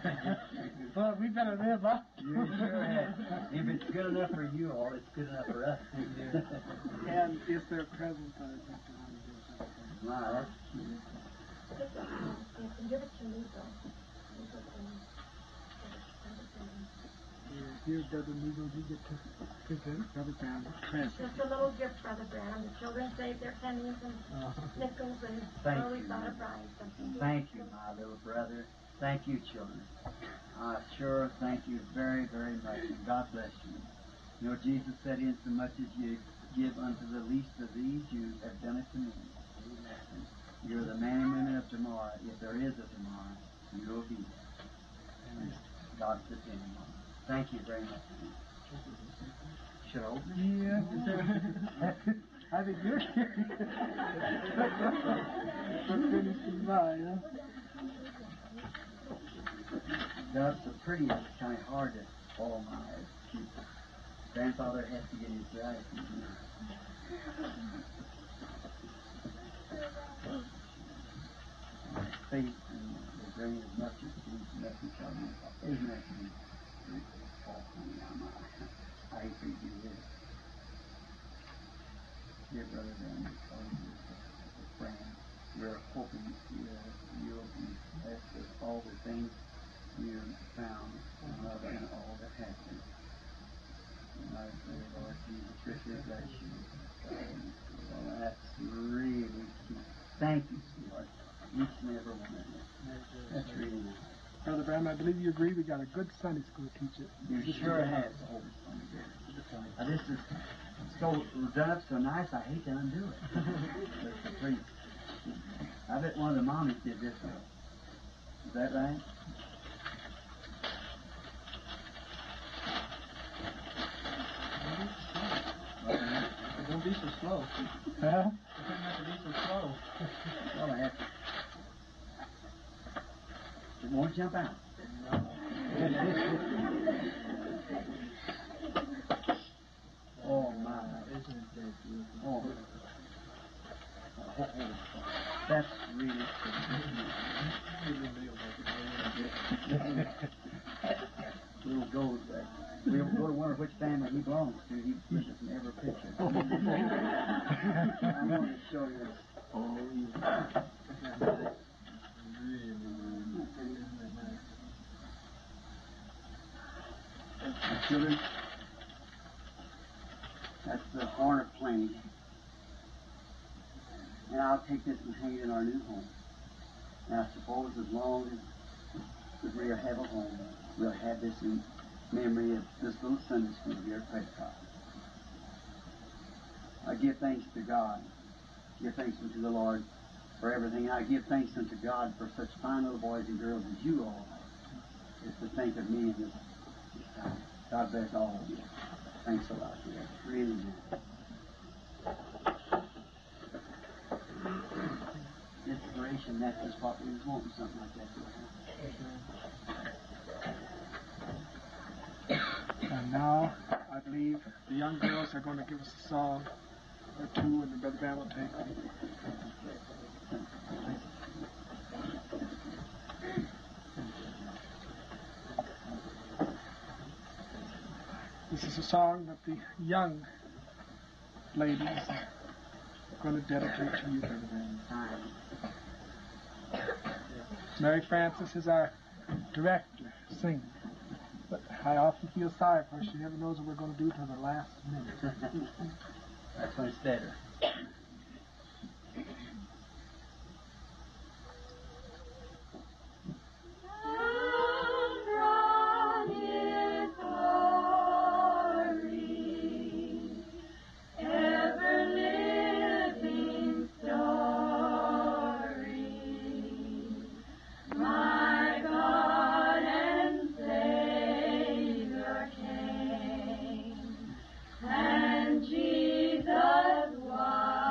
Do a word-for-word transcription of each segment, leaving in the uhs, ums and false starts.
Well, we better live up. You sure have. If it's good enough for you all, it's good enough for us. And is there present uh, Doctor Honey? Wow, that's cute. You can give it to me, though. Here, Brother Negro, you get to present Brother Brown. Just a little gift, Brother Brown. The children save their pennies and uh-huh. nickels and Thank always you. thought of buying something. Thank you, my little brother. Thank you, children. I sure thank you very, very much, and God bless you. You know, Jesus said, insomuch as you give unto the least of these, you have done it to me. You're the man and women of tomorrow. If there is a tomorrow, you will be there. God's depending on you. Thank you very much. Should I open it? Yeah. I think you're finished by, huh? That's the prettiest. It's kind of hard to follow my eyes. Grandfather has to get his glasses. Faith and the grain of mustard seeds nothing shall be. Isn't that sweet? I hate to do this. Dear brother, and a friend, we're hoping uh, you'll be blessed with all the things you found in love and all that happened. And I say, Lord Jesus, richly bless you. Well, that's really cute. Thank you, sweetheart. Each and every one of you. That's really nice. Brother Brown, I believe you agree we got a good Sunday school teacher. You sure have. Oh, now, this is so done up so nice, I hate to undo it. That's the priest. I bet one of the mommies did this one. Is that right? Don't be so slow. Huh? You don't have to be so slow. Well, I have to. It won't jump out. Oh, my. Isn't it beautiful? Oh, oh, that's really little gold there. We'll go to wonder which family he belongs to. He gives us in every picture. I want to show you this. Oh, yeah. Really, really nice. Children, that's the horn of plenty. And I'll take this and hang it in our new home. And I suppose as long as we have a home, we'll have this in memory of this little Sunday school here at Pentecost. I give thanks to God. Give thanks unto the Lord for everything. I give thanks unto God for such fine little boys and girls as you all are. Is to think of me in this time. God bless all of you. Thanks a lot. Yeah, really good. Inspiration, that is what we was wanting, something like that. And now, I believe the young girls are going to give us a song or two, and the Brother Brown will take them. This is a song that the young ladies are going to dedicate to you, Brother Brown. Mary Frances is our director, singer. But I often feel sorry for her. She never knows what we're going to do till the last minute. That's when it's better. And Jesus was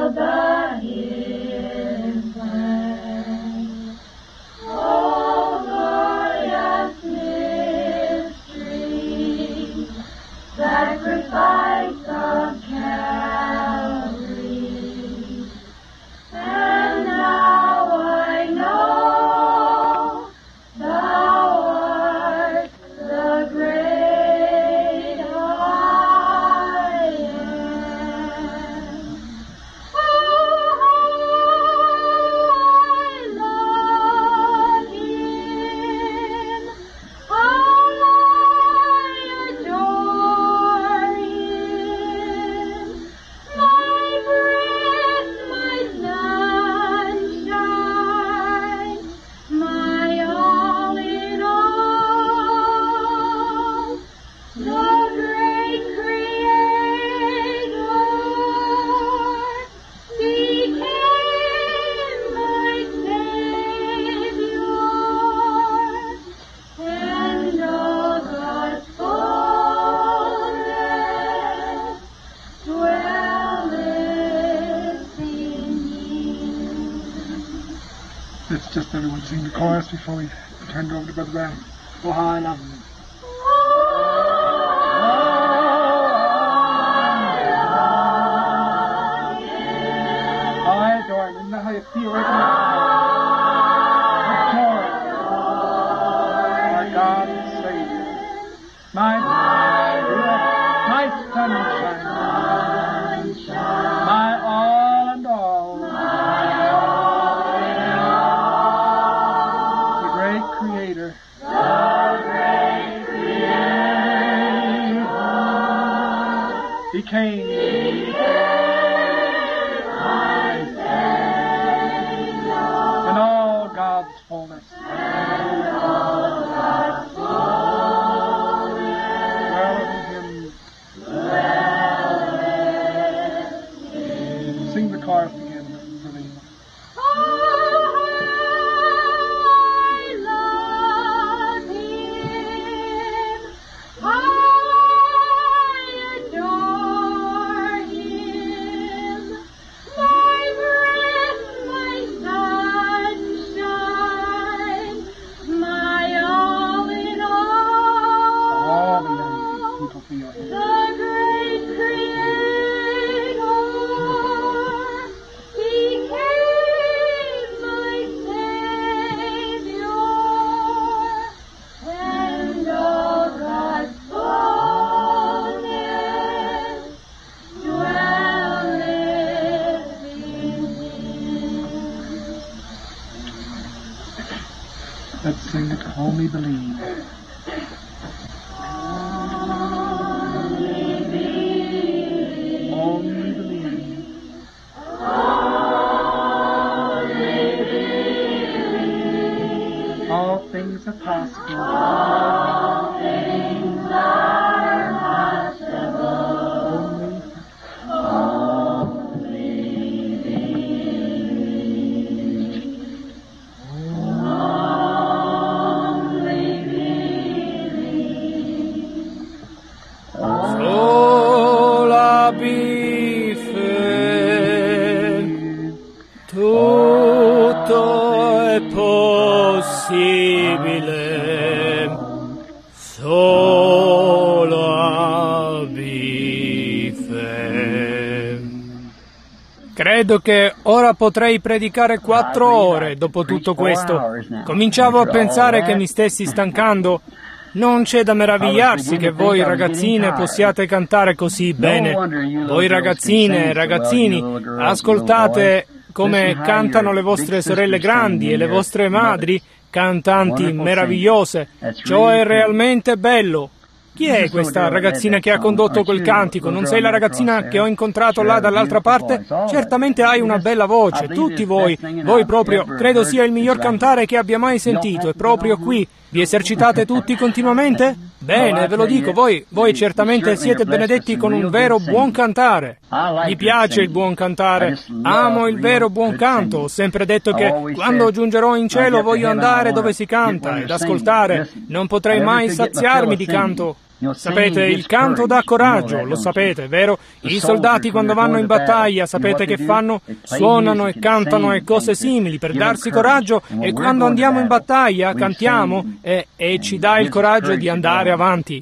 the hidden plan. Oh, glorious mystery, sacrifice of Calvary. And now I know thou art the great I am. Oh, I love him. I adore him. My breath, my sunshine, my all in all, the great Creator became my Savior, and all God's fullness dwelleth in him. Let's just everyone sing the chorus before we turn it over to Brother Brown. Oh, how I love him. I adore him. Isn't that how you feel right now? My God and Savior. My my sunshine. My all and all. The great Creator. He came. And all God's fullness. Dwelleth in him. Sing the chorus again, Brother Emo. I love him. I adore him. My breath, my sunshine, my all in All the young all, people feel him. the great Creator became my Savior, and all God's fullness dwelleth in him. Let's sing it, Only Believe. Only believe. All things are possible. Only Sola bife, tutto è possibile, sola bife. Credo che ora potrei predicare quattro ore dopo tutto questo. Cominciavo a pensare che mi stessi stancando. Non c'è da meravigliarsi che voi ragazzine possiate cantare così bene. Voi ragazzine e ragazzini, ascoltate come cantano le vostre sorelle grandi e le vostre madri, cantanti meravigliose. Ciò è realmente bello. Chi è questa ragazzina che ha condotto quel cantico? Non sei la ragazzina che ho incontrato là dall'altra parte? Certamente hai una bella voce, tutti voi. Voi proprio, credo sia il miglior cantare che abbia mai sentito, è proprio qui. Vi esercitate tutti continuamente? Bene, ve lo dico, voi, voi certamente siete benedetti con un vero buon cantare. Mi piace il buon cantare, amo il vero buon canto. Ho sempre detto che quando giungerò in cielo voglio andare dove si canta ed ascoltare. Non potrei mai saziarmi di canto. Sapete, il canto dà coraggio, lo sapete, vero? I soldati quando vanno in battaglia, sapete che fanno? Suonano e cantano e cose simili per darsi coraggio, e quando andiamo in battaglia cantiamo e, e ci dà il coraggio di andare avanti.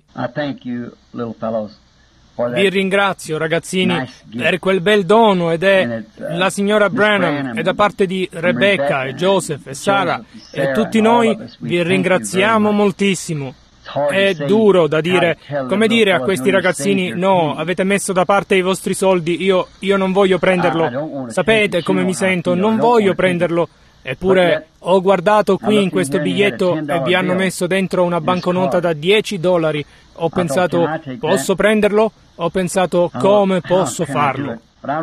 Vi ringrazio, ragazzini, per quel bel dono, ed è la signora Branham, e da parte di Rebecca e Joseph e Sarah e tutti noi vi ringraziamo moltissimo. È duro da dire, come dire a questi ragazzini: no, avete messo da parte i vostri soldi, io, io non voglio prenderlo. Sapete come mi sento, non voglio prenderlo. Eppure ho guardato qui in questo biglietto e vi hanno messo dentro una banconota da dieci dollari. Ho pensato, posso prenderlo? Ho pensato, come posso farlo?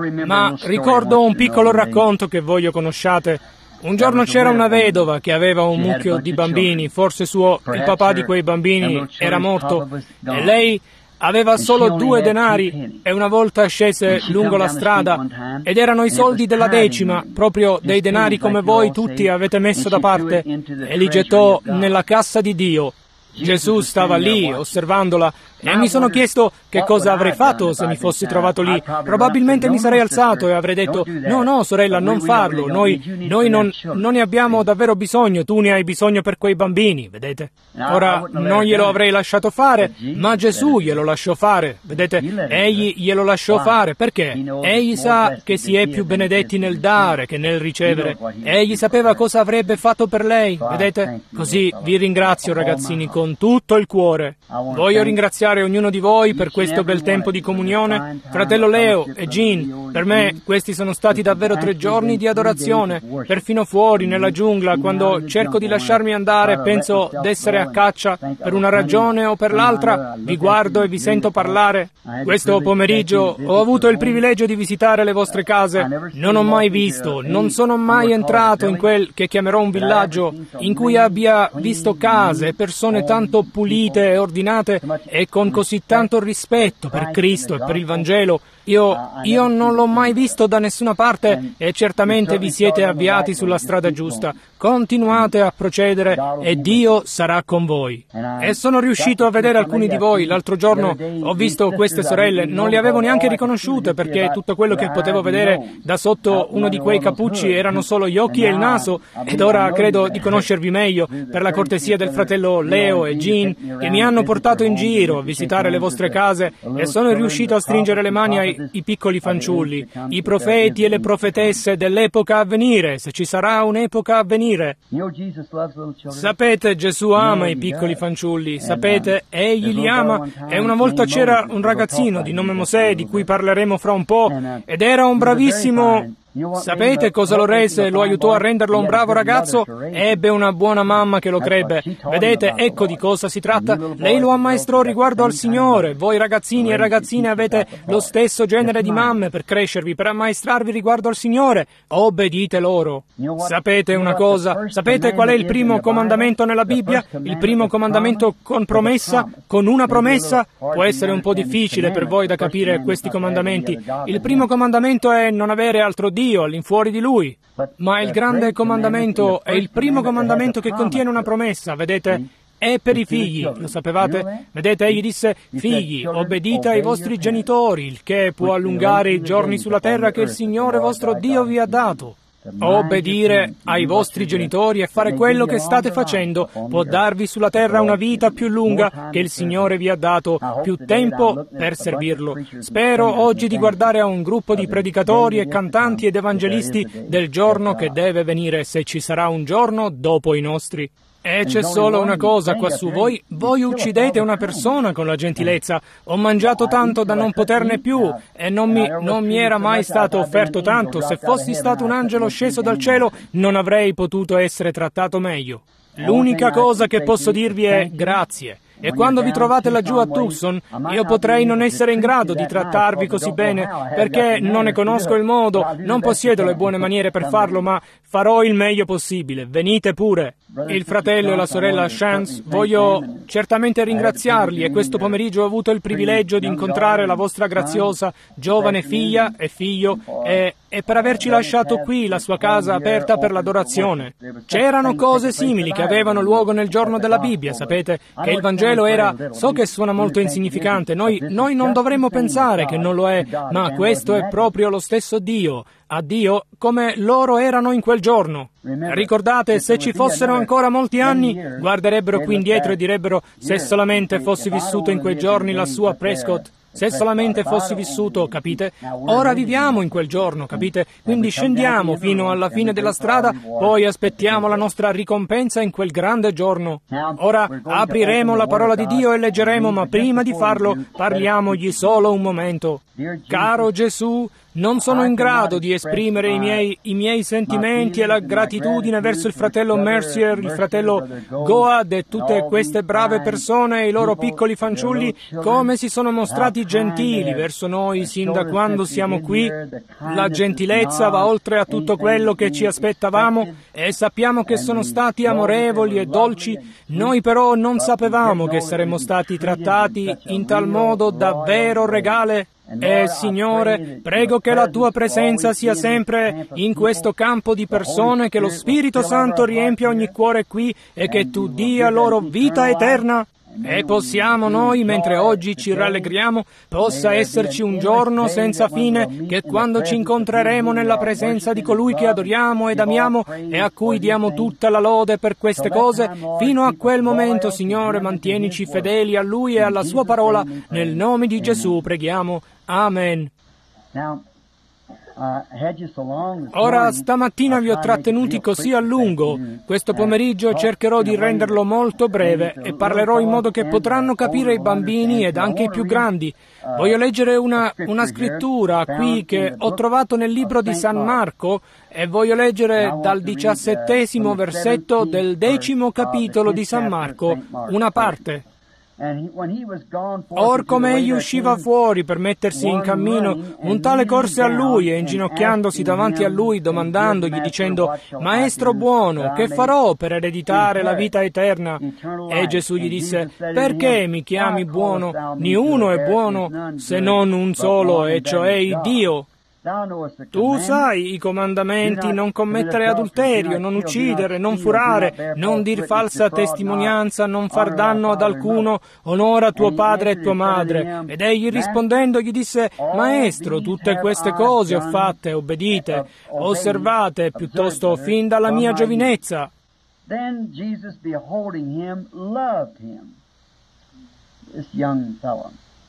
Ma ricordo un piccolo racconto che voi conosciate. Un giorno c'era una vedova che aveva un mucchio di bambini, forse suo, il papà di quei bambini era morto, e lei aveva solo due denari, e una volta scese lungo la strada, ed erano i soldi della decima, proprio dei denari come voi tutti avete messo da parte, e li gettò nella cassa di Dio. Gesù stava lì, osservandola, e mi sono chiesto che cosa avrei fatto se mi fossi trovato lì. Probabilmente mi sarei alzato e avrei detto: no, no, sorella, non farlo, noi, noi non, non ne abbiamo davvero bisogno, tu ne hai bisogno per quei bambini, vedete? Ora, non glielo avrei lasciato fare, ma Gesù glielo lasciò fare, vedete? Egli glielo lasciò fare, perché? Egli sa che si è più benedetti nel dare che nel ricevere. Egli sapeva cosa avrebbe fatto per lei, vedete? Così vi ringrazio, ragazzini, con tutto il cuore. Voglio ringraziare ognuno di voi per questo bel tempo di comunione. Fratello Leo e Jean, per me questi sono stati davvero tre giorni di adorazione. Perfino fuori, nella giungla, quando cerco di lasciarmi andare, penso d'essere a caccia per una ragione o per l'altra, vi guardo e vi sento parlare. Questo pomeriggio ho avuto il privilegio di visitare le vostre case. Non ho mai visto, non sono mai entrato in quel che chiamerò un villaggio, in cui abbia visto case e persone tanto pulite e ordinate e con così tanto rispetto per Cristo e per il Vangelo. Io, io non l'ho mai visto da nessuna parte, e certamente vi siete avviati sulla strada giusta. Continuate a procedere e Dio sarà con voi. E sono riuscito a vedere alcuni di voi. L'altro giorno ho visto queste sorelle, non le avevo neanche riconosciute, perché tutto quello che potevo vedere da sotto uno di quei cappucci erano solo gli occhi e il naso, ed ora credo di conoscervi meglio per la cortesia del fratello Leo e Jean, che mi hanno portato in giro a visitare le vostre case, e sono riuscito a stringere le mani ai i piccoli fanciulli, i profeti e le profetesse dell'epoca a venire, se ci sarà un'epoca a venire. Sapete, Gesù ama i piccoli fanciulli, sapete, egli li ama, e una volta c'era un ragazzino di nome Mosè, di cui parleremo fra un po', ed era un bravissimo... Sapete cosa lo rese, lo aiutò a renderlo un bravo ragazzo? Ebbe una buona mamma che lo crebbe. Vedete, ecco di cosa si tratta. Lei lo ammaestrò riguardo al Signore. Voi ragazzini e ragazzine avete lo stesso genere di mamme per crescervi, per ammaestrarvi riguardo al Signore. Obbedite loro. Sapete una cosa? Sapete qual è il primo comandamento nella Bibbia? Il primo comandamento con promessa? Con una promessa? Può essere un po' difficile per voi da capire questi comandamenti. Il primo comandamento è non avere altro Dio all'infuori di Lui. Ma il grande comandamento è il primo comandamento che contiene una promessa, vedete? È per i figli, lo sapevate? Vedete, egli disse: figli, obbedite ai vostri genitori, il che può allungare i giorni sulla terra che il Signore vostro Dio vi ha dato. Obbedire ai vostri genitori e fare quello che state facendo può darvi sulla terra una vita più lunga che il Signore vi ha dato, più tempo per servirlo. Spero oggi di guardare a un gruppo di predicatori e cantanti ed evangelisti del giorno che deve venire, se ci sarà un giorno dopo i nostri. E c'è solo una cosa quassù, voi, voi uccidete una persona con la gentilezza. Ho mangiato tanto da non poterne più, e non mi, non mi era mai stato offerto tanto. Se fossi stato un angelo sceso dal cielo, non avrei potuto essere trattato meglio. L'unica cosa che posso dirvi è grazie. E quando vi trovate laggiù a Tucson, io potrei non essere in grado di trattarvi così bene, perché non ne conosco il modo, non possiedo le buone maniere per farlo, ma farò il meglio possibile. Venite pure. Il fratello e la sorella Chance, voglio certamente ringraziarli, e questo pomeriggio ho avuto il privilegio di incontrare la vostra graziosa giovane figlia e figlio, e, e per averci lasciato qui la sua casa aperta per l'adorazione. C'erano cose simili che avevano luogo nel giorno della Bibbia, sapete, che il Vangelo era, so che suona molto insignificante, noi, noi non dovremmo pensare che non lo è, ma questo è proprio lo stesso Dio, a Dio come loro erano in quel giorno. Ricordate, se ci fossero ancora molti anni, guarderebbero qui indietro e direbbero, se solamente fossi vissuto in quei giorni lassù a Prescott, se solamente fossi vissuto, capite? Ora viviamo in quel giorno, capite? Quindi scendiamo fino alla fine della strada, poi aspettiamo la nostra ricompensa in quel grande giorno. Ora apriremo la parola di Dio e leggeremo, ma prima di farlo parliamogli solo un momento. Caro Gesù, non sono in grado di esprimere i miei, i miei sentimenti e la gratitudine verso il fratello Mercier, il fratello Goad e tutte queste brave persone e i loro piccoli fanciulli, come si sono mostrati gentili verso noi sin da quando siamo qui. La gentilezza va oltre a tutto quello che ci aspettavamo e sappiamo che sono stati amorevoli e dolci. Noi però non sapevamo che saremmo stati trattati in tal modo davvero regale. E Signore, prego che la Tua presenza sia sempre in questo campo di persone, che lo Spirito Santo riempia ogni cuore qui e che Tu dia loro vita eterna. E possiamo noi, mentre oggi ci rallegriamo, possa esserci un giorno senza fine, che quando ci incontreremo nella presenza di colui che adoriamo ed amiamo e a cui diamo tutta la lode per queste cose, fino a quel momento, Signore, mantienici fedeli a Lui e alla Sua parola. Nel nome di Gesù preghiamo. Amen. Ora, stamattina vi ho trattenuti così a lungo. Questo pomeriggio cercherò di renderlo molto breve e parlerò in modo che potranno capire i bambini ed anche i più grandi. Voglio leggere una, una scrittura qui che ho trovato nel libro di San Marco e voglio leggere dal diciassettesimo versetto del decimo capitolo di San Marco, una parte. Or come egli usciva fuori per mettersi in cammino, un tale corse a lui e inginocchiandosi davanti a lui domandandogli dicendo: Maestro buono, che farò per ereditare la vita eterna? E Gesù gli disse: Perché mi chiami buono? Ni uno è buono se non un solo, e cioè il Dio. Tu sai i comandamenti: non commettere adulterio, non uccidere, non furare, non dir falsa testimonianza, non far danno ad alcuno, onora tuo padre e tua madre. Ed egli rispondendo gli disse: Maestro, tutte queste cose ho fatte, obbedite, osservate piuttosto fin dalla mia giovinezza. Then Jesus, beholding him, loved him, this young fellow.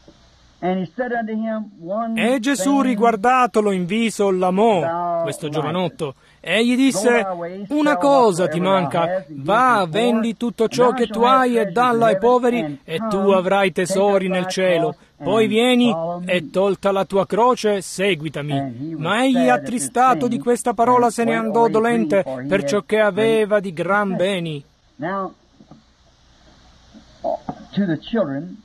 E Gesù, riguardatolo in viso, l'amò, questo giovanotto, e gli disse: Una cosa ti manca, va, vendi tutto ciò che tu hai e dalla ai poveri, e tu avrai tesori nel cielo. Poi vieni e, tolta la tua croce, seguitami. Ma egli, attristato di questa parola, se ne andò dolente, perciò che aveva di gran beni. Now, to the children,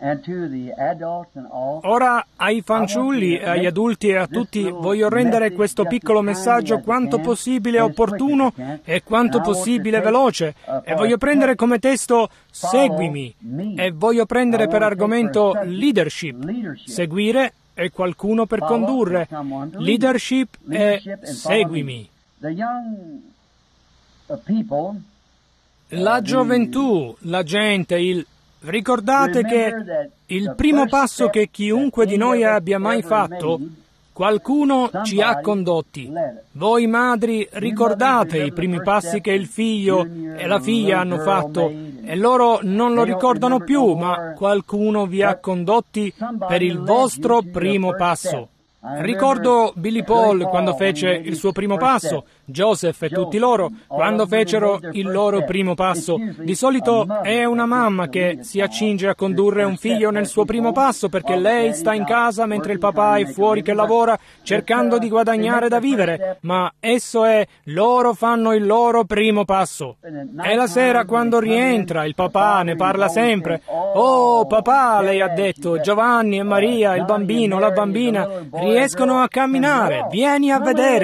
Ora ai fanciulli, agli adulti e a tutti voglio rendere questo piccolo messaggio quanto possibile opportuno e quanto possibile veloce, e voglio prendere come testo seguimi, e voglio prendere per argomento leadership, seguire e qualcuno per condurre, leadership e seguimi. La gioventù, la gente, il Ricordate che il primo passo che chiunque di noi abbia mai fatto, qualcuno ci ha condotti. Voi madri ricordate i primi passi che il figlio e la figlia hanno fatto, e loro non lo ricordano più, ma qualcuno vi ha condotti per il vostro primo passo. Ricordo Billy Paul quando fece il suo primo passo, Joseph e tutti loro quando fecero il loro primo passo. Di solito è una mamma che si accinge a condurre un figlio nel suo primo passo perché lei sta in casa mentre il papà è fuori che lavora cercando di guadagnare da vivere, ma esso è, loro fanno il loro primo passo. E la sera quando rientra il papà ne parla sempre: «Oh papà», lei ha detto, «Giovanni e Maria, il bambino, la bambina riescono a camminare, vieni a vedere».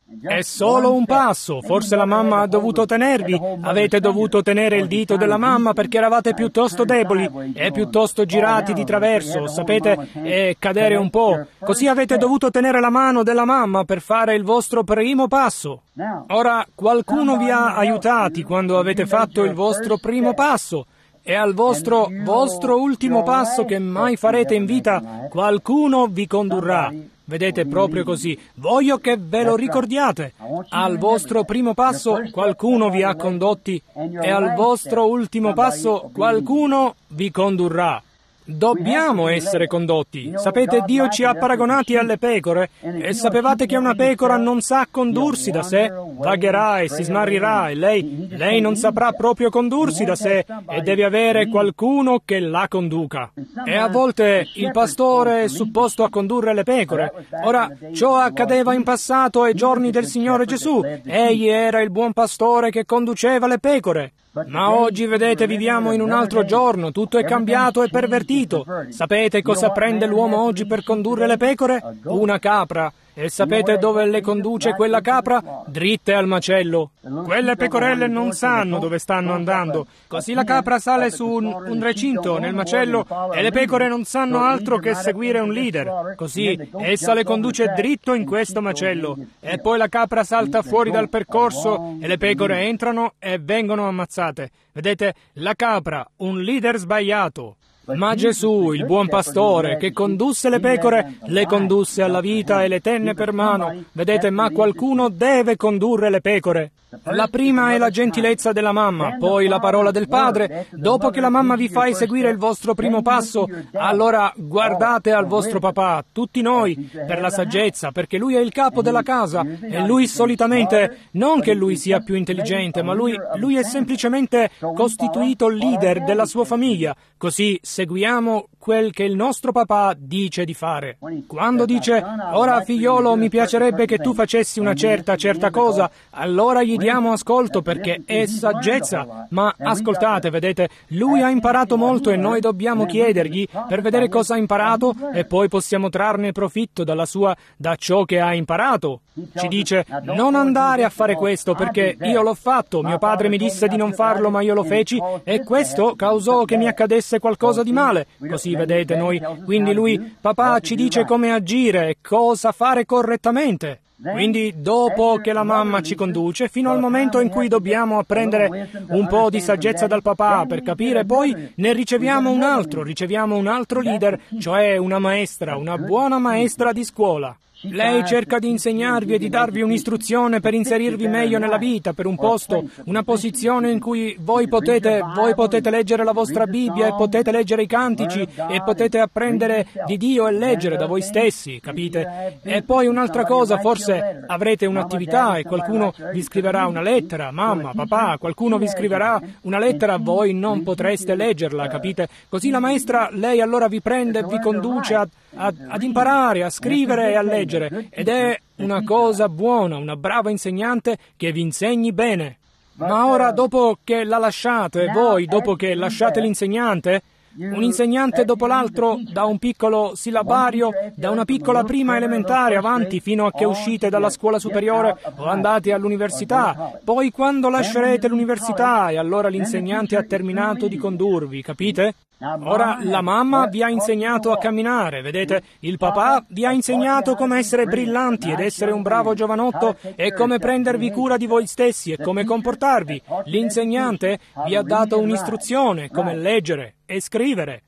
È solo un passo, forse la mamma ha dovuto tenervi, avete dovuto tenere il dito della mamma perché eravate piuttosto deboli e piuttosto girati di traverso, sapete, e cadere un po'. Così avete dovuto tenere la mano della mamma per fare il vostro primo passo. Ora, qualcuno vi ha aiutati quando avete fatto il vostro primo passo. E al vostro, vostro ultimo passo che mai farete in vita, qualcuno vi condurrà. Vedete, proprio così. Voglio che ve lo ricordiate. Al vostro primo passo qualcuno vi ha condotti e al vostro ultimo passo qualcuno vi condurrà. Dobbiamo essere condotti. Sapete, Dio ci ha paragonati alle pecore e sapevate che una pecora non sa condursi da sé, vagherà e si smarrirà e lei, lei non saprà proprio condursi da sé e deve avere qualcuno che la conduca. E a volte il pastore è supposto a condurre le pecore. Ora, ciò accadeva in passato ai giorni del Signore Gesù. Egli era il buon pastore che conduceva le pecore. Ma oggi, vedete, viviamo in un altro giorno, tutto è cambiato e pervertito. Sapete cosa prende l'uomo oggi per condurre le pecore? Una capra. E sapete dove le conduce quella capra? Dritte al macello. Quelle pecorelle non sanno dove stanno andando. Così la capra sale su un, un recinto nel macello e le pecore non sanno altro che seguire un leader. Così essa le conduce dritto in questo macello. E poi la capra salta fuori dal percorso e le pecore entrano e vengono ammazzate. Vedete, la capra, un leader sbagliato. Ma Gesù, il buon pastore, che condusse le pecore, le condusse alla vita e le tenne per mano. Vedete, ma qualcuno deve condurre le pecore. La prima è la gentilezza della mamma, poi la parola del padre. Dopo che la mamma vi fa eseguire il vostro primo passo, allora guardate al vostro papà, tutti noi, per la saggezza, perché lui è il capo della casa e lui solitamente, non che lui sia più intelligente, ma lui, lui è semplicemente costituito leader della sua famiglia. Così seguiamo quel che il nostro papà dice di fare. Quando dice, ora figliolo mi piacerebbe che tu facessi una certa, certa cosa, allora gli diamo ascolto perché è saggezza. Ma ascoltate, vedete, lui ha imparato molto e noi dobbiamo chiedergli per vedere cosa ha imparato e poi possiamo trarne profitto dalla sua, da ciò che ha imparato. Ci dice, non andare a fare questo perché io l'ho fatto, mio padre mi disse di non farlo ma io lo feci e questo causò che mi accadesse qualcosa di male. Così vedete noi, quindi lui, papà, ci dice come agire e cosa fare correttamente. Quindi dopo che la mamma ci conduce, fino al momento in cui dobbiamo apprendere un po' di saggezza dal papà per capire, poi ne riceviamo un altro, riceviamo un altro leader, cioè una maestra, una buona maestra di scuola. Lei cerca di insegnarvi e di darvi un'istruzione per inserirvi meglio nella vita, per un posto, una posizione in cui voi potete, voi potete leggere la vostra Bibbia e potete leggere i cantici e potete apprendere di Dio e leggere da voi stessi, capite? E poi un'altra cosa, forse avrete un'attività e qualcuno vi scriverà una lettera, mamma, papà, qualcuno vi scriverà una lettera, voi non potreste leggerla, capite? Così la maestra, lei allora vi prende e vi conduce a Ad, ad imparare, a scrivere e a leggere, ed è una cosa buona, una brava insegnante che vi insegni bene. Ma ora, dopo che la lasciate, voi, dopo che lasciate l'insegnante, un insegnante dopo l'altro, da un piccolo sillabario, da una piccola prima elementare avanti fino a che uscite dalla scuola superiore o andate all'università. Poi quando lascerete l'università e allora l'insegnante ha terminato di condurvi, capite? Ora la mamma vi ha insegnato a camminare, vedete? Il papà vi ha insegnato come essere brillanti ed essere un bravo giovanotto e come prendervi cura di voi stessi e come comportarvi. L'insegnante vi ha dato un'istruzione, come leggere e scrivere.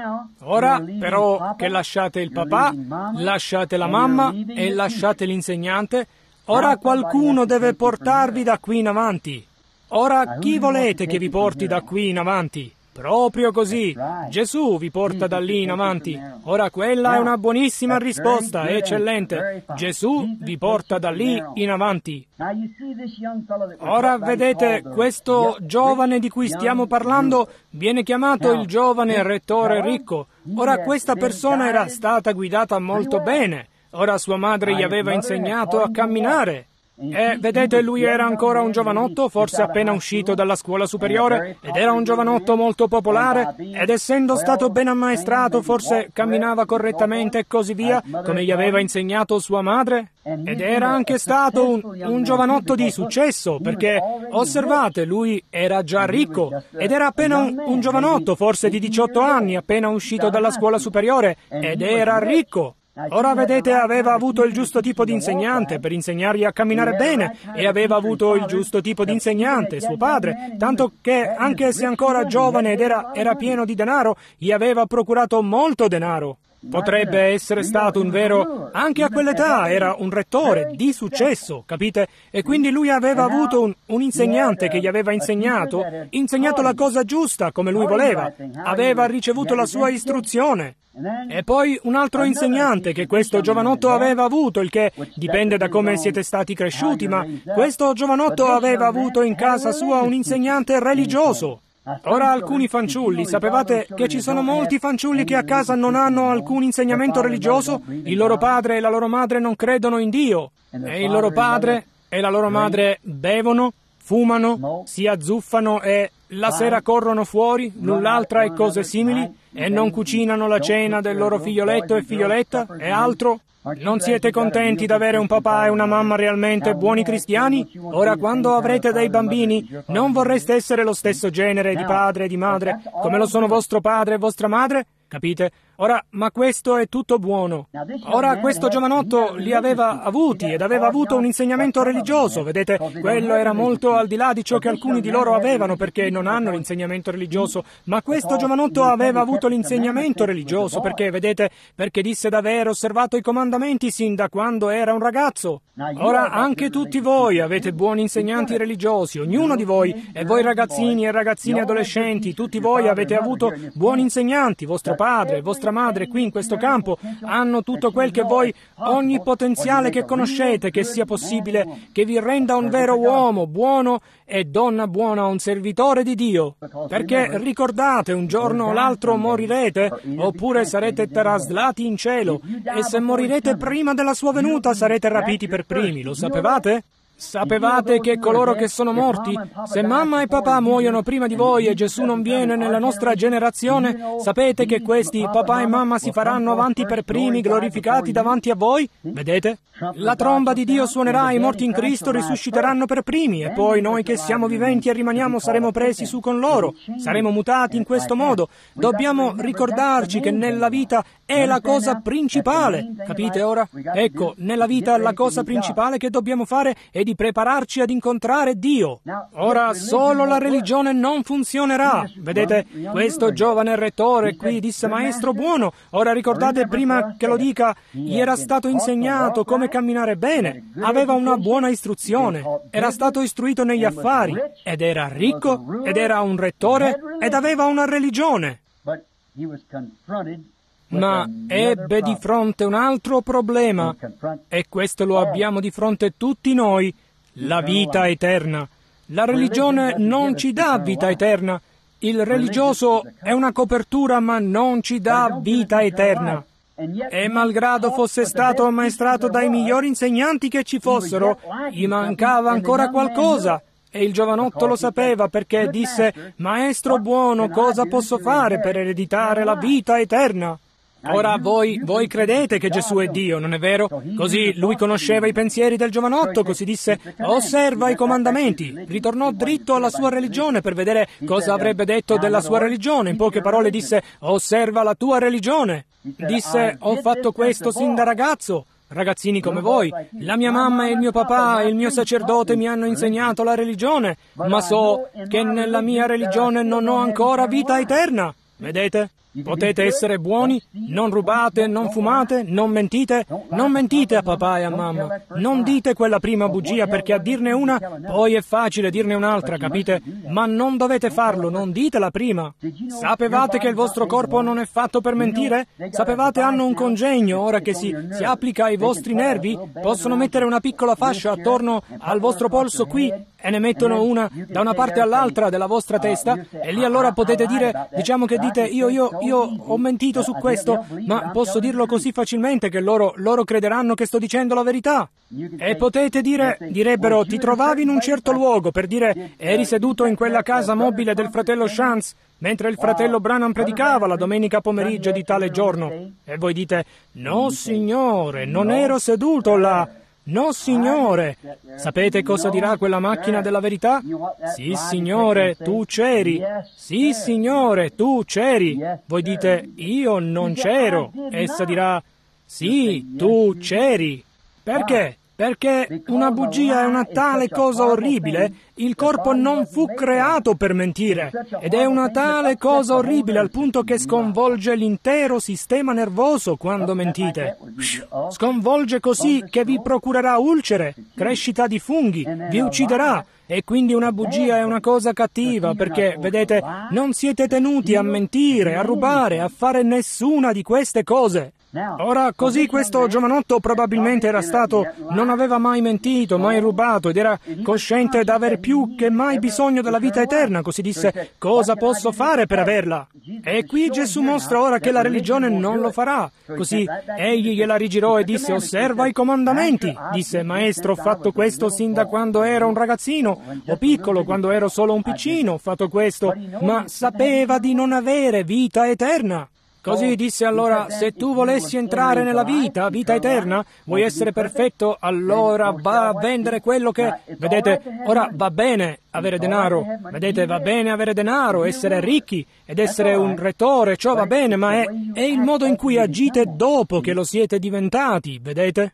Ora, però, che lasciate il papà, lasciate la mamma e lasciate l'insegnante, ora qualcuno deve portarvi da qui in avanti. Ora, chi volete che vi porti da qui in avanti? Proprio così. Gesù vi porta da lì in avanti. Ora quella è una buonissima risposta, eccellente. Gesù vi porta da lì in avanti. Ora vedete, questo giovane di cui stiamo parlando viene chiamato il giovane rettore ricco. Ora questa persona era stata guidata molto bene. Ora sua madre gli aveva insegnato a camminare. E vedete, lui era ancora un giovanotto, forse appena uscito dalla scuola superiore, ed era un giovanotto molto popolare, ed essendo stato ben ammaestrato, forse camminava correttamente e così via, come gli aveva insegnato sua madre. Ed era anche stato un, un giovanotto di successo, perché, osservate, lui era già ricco, ed era appena un, un giovanotto, forse di diciotto anni, appena uscito dalla scuola superiore, ed era ricco. Ora vedete, aveva avuto il giusto tipo di insegnante per insegnargli a camminare bene, e aveva avuto il giusto tipo di insegnante, suo padre, tanto che, anche se ancora giovane ed era, era pieno di denaro, gli aveva procurato molto denaro. Potrebbe essere stato un vero, anche a quell'età era un rettore di successo, capite? E quindi lui aveva avuto un, un insegnante che gli aveva insegnato, insegnato la cosa giusta come lui voleva, aveva ricevuto la sua istruzione. E poi un altro insegnante che questo giovanotto aveva avuto, il che dipende da come siete stati cresciuti, ma questo giovanotto aveva avuto in casa sua un insegnante religioso. Ora alcuni fanciulli, sapevate che ci sono molti fanciulli che a casa non hanno alcun insegnamento religioso? Il loro padre e la loro madre non credono in Dio, e il loro padre e la loro madre bevono, fumano, si azzuffano e la sera corrono fuori l'un l'altra e cose simili, e non cucinano la cena del loro figlioletto e figlioletta e altro. Non siete contenti d'avere un papà e una mamma realmente buoni cristiani? Ora, quando avrete dei bambini, non vorreste essere lo stesso genere di padre e di madre, come lo sono vostro padre e vostra madre? Capite? Ora, ma questo è tutto buono. Ora, questo giovanotto li aveva avuti ed aveva avuto un insegnamento religioso. Vedete, quello era molto al di là di ciò che alcuni di loro avevano, perché non hanno l'insegnamento religioso. Ma questo giovanotto aveva avuto l'insegnamento religioso, perché, vedete, perché disse d'aver osservato i comandamenti sin da quando era un ragazzo. Ora, anche tutti voi avete buoni insegnanti religiosi, ognuno di voi, e voi ragazzini e ragazzine adolescenti, tutti voi avete avuto buoni insegnanti, vostro padre, vostra madre qui in questo campo, hanno tutto quel che voi, ogni potenziale che conoscete, che sia possibile, che vi renda un vero uomo buono e donna buona, un servitore di Dio. Perché ricordate, un giorno o l'altro morirete, oppure sarete traslati in cielo, e se morirete prima della sua venuta sarete rapiti per primi, lo sapevate? Sapevate che coloro che sono morti, se mamma e papà muoiono prima di voi e Gesù non viene nella nostra generazione, sapete che questi papà e mamma si faranno avanti per primi, glorificati davanti a voi? Vedete? La tromba di Dio suonerà, i morti in Cristo risusciteranno per primi, e poi noi che siamo viventi e rimaniamo saremo presi su con loro, saremo mutati in questo modo. Dobbiamo ricordarci che nella vita è la cosa principale, capite ora? Ecco, nella vita la cosa principale che dobbiamo fare è di prepararci ad incontrare Dio. Ora, solo la religione non funzionerà. Vedete, questo giovane rettore qui disse: maestro buono, ora ricordate, prima che lo dica, gli era stato insegnato come camminare bene, aveva una buona istruzione, era stato istruito negli affari, ed era ricco, ed era un rettore, ed aveva una religione. Ma ebbe di fronte un altro problema, e questo lo abbiamo di fronte tutti noi: la vita eterna. La religione non ci dà vita eterna. Il religioso è una copertura, ma non ci dà vita eterna. E malgrado fosse stato ammaestrato dai migliori insegnanti che ci fossero, gli mancava ancora qualcosa. E il giovanotto lo sapeva, perché disse: maestro buono, cosa posso fare per ereditare la vita eterna? Ora voi, voi credete che Gesù è Dio, non è vero? Così lui conosceva i pensieri del giovanotto, così disse: osserva i comandamenti. Ritornò dritto alla sua religione per vedere cosa avrebbe detto della sua religione. In poche parole disse: osserva la tua religione. Disse: ho fatto questo sin da ragazzo. Ragazzini come voi, la mia mamma e il mio papà e il mio sacerdote mi hanno insegnato la religione, ma so che nella mia religione non ho ancora vita eterna. Vedete? Potete essere buoni, non rubate, non fumate, non mentite, non mentite a papà e a mamma, non dite quella prima bugia, perché a dirne una poi è facile dirne un'altra, capite? Ma non dovete farlo, non dite la prima. Sapevate che il vostro corpo non è fatto per mentire? Sapevate hanno un congegno, ora che si, si applica ai vostri nervi? Possono mettere una piccola fascia attorno al vostro polso qui e ne mettono una da una parte all'altra della vostra testa, e lì allora potete dire, diciamo che dite, io, io, io ho mentito su questo, ma posso dirlo così facilmente che loro, loro crederanno che sto dicendo la verità. E potete dire, direbbero, ti trovavi in un certo luogo, per dire, eri seduto in quella casa mobile del fratello Shantz, mentre il fratello Branham predicava la domenica pomeriggio di tale giorno. E voi dite, no signore, non ero seduto là. No signore. Sapete cosa dirà quella macchina della verità? Sì signore, tu c'eri. Sì signore, tu c'eri. Voi dite, io non c'ero. Essa dirà, sì, tu c'eri. Perché? Perché una bugia è una tale cosa orribile, il corpo non fu creato per mentire, ed è una tale cosa orribile al punto che sconvolge l'intero sistema nervoso quando mentite. Sconvolge così che vi procurerà ulcere, crescita di funghi, vi ucciderà, e quindi una bugia è una cosa cattiva, perché, vedete, non siete tenuti a mentire, a rubare, a fare nessuna di queste cose. Ora, così questo giovanotto probabilmente era stato, non aveva mai mentito, mai rubato, ed era cosciente d'aver più che mai bisogno della vita eterna, così disse, cosa posso fare per averla? E qui Gesù mostra ora che la religione non lo farà. Così egli gliela rigirò e disse, osserva i comandamenti. Disse, maestro, ho fatto questo sin da quando ero un ragazzino, o piccolo, quando ero solo un piccino, ho fatto questo, ma sapeva di non avere vita eterna. Così disse allora, se tu volessi entrare nella vita, vita eterna, vuoi essere perfetto, allora va a vendere quello che... Vedete, ora va bene avere denaro, vedete, va bene avere denaro, essere ricchi ed essere un retore, ciò va bene, ma è, è il modo in cui agite dopo che lo siete diventati, vedete?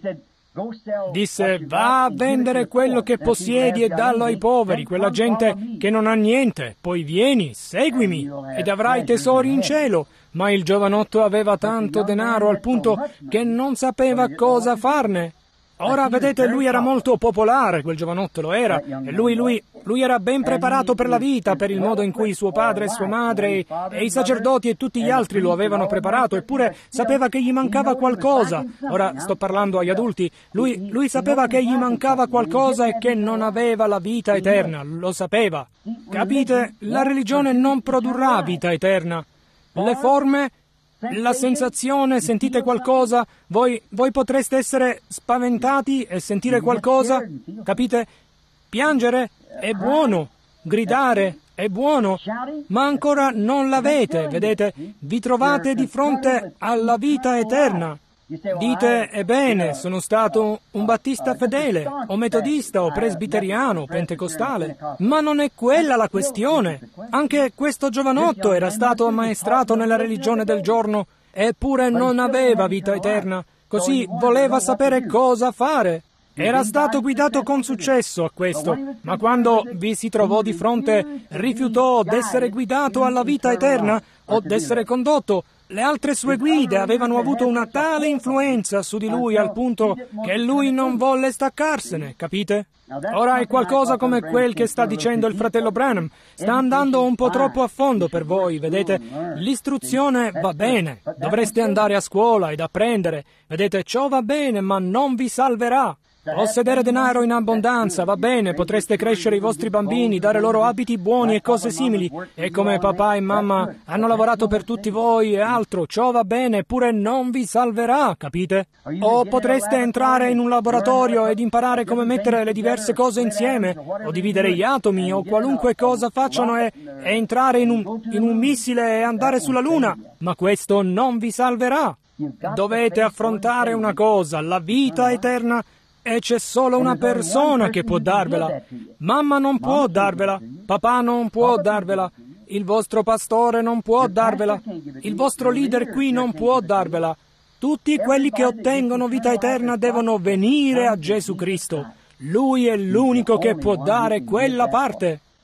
Disse, va a vendere quello che possiedi e dallo ai poveri, quella gente che non ha niente, poi vieni, seguimi, ed avrai tesori in cielo. Ma il giovanotto aveva tanto denaro al punto che non sapeva cosa farne. Ora, vedete, lui era molto popolare, quel giovanotto lo era, e lui, lui, lui era ben preparato per la vita, per il modo in cui suo padre e sua madre e, e i sacerdoti e tutti gli altri lo avevano preparato, eppure sapeva che gli mancava qualcosa. Ora sto parlando agli adulti. Lui, lui sapeva che gli mancava qualcosa e che non aveva la vita eterna, lo sapeva. Capite? La religione non produrrà vita eterna. Le forme, la sensazione, sentite qualcosa, voi, voi potreste essere spaventati e sentire qualcosa, capite? Piangere è buono, gridare è buono, ma ancora non l'avete, vedete? Vi trovate di fronte alla vita eterna. Dite, ebbene, sono stato un battista fedele, o metodista, o presbiteriano, o pentecostale. Ma non è quella la questione. Anche questo giovanotto era stato ammaestrato nella religione del giorno, eppure non aveva vita eterna. Così voleva sapere cosa fare. Era stato guidato con successo a questo, ma quando vi si trovò di fronte, rifiutò d'essere guidato alla vita eterna o d'essere condotto. Le altre sue guide avevano avuto una tale influenza su di lui al punto che lui non volle staccarsene, capite? Ora è qualcosa come quel che sta dicendo il fratello Branham. Sta andando un po' troppo a fondo per voi, vedete? L'istruzione va bene, dovreste andare a scuola ed apprendere. Vedete, ciò va bene, ma non vi salverà. Possedere denaro in abbondanza, va bene, potreste crescere i vostri bambini, dare loro abiti buoni e cose simili, e come papà e mamma hanno lavorato per tutti voi e altro, ciò va bene, eppure non vi salverà, capite? O potreste entrare in un laboratorio ed imparare come mettere le diverse cose insieme, o dividere gli atomi, o qualunque cosa facciano e, e entrare in un, in un missile e andare sulla Luna, ma questo non vi salverà. Dovete affrontare una cosa, la vita eterna, e c'è solo una persona che può darvela. Mamma non può darvela, papà non può darvela, il vostro pastore non può darvela, il vostro leader qui non può darvela. Tutti quelli che ottengono vita eterna devono venire a Gesù Cristo. Lui è l'unico che può dare quella parte.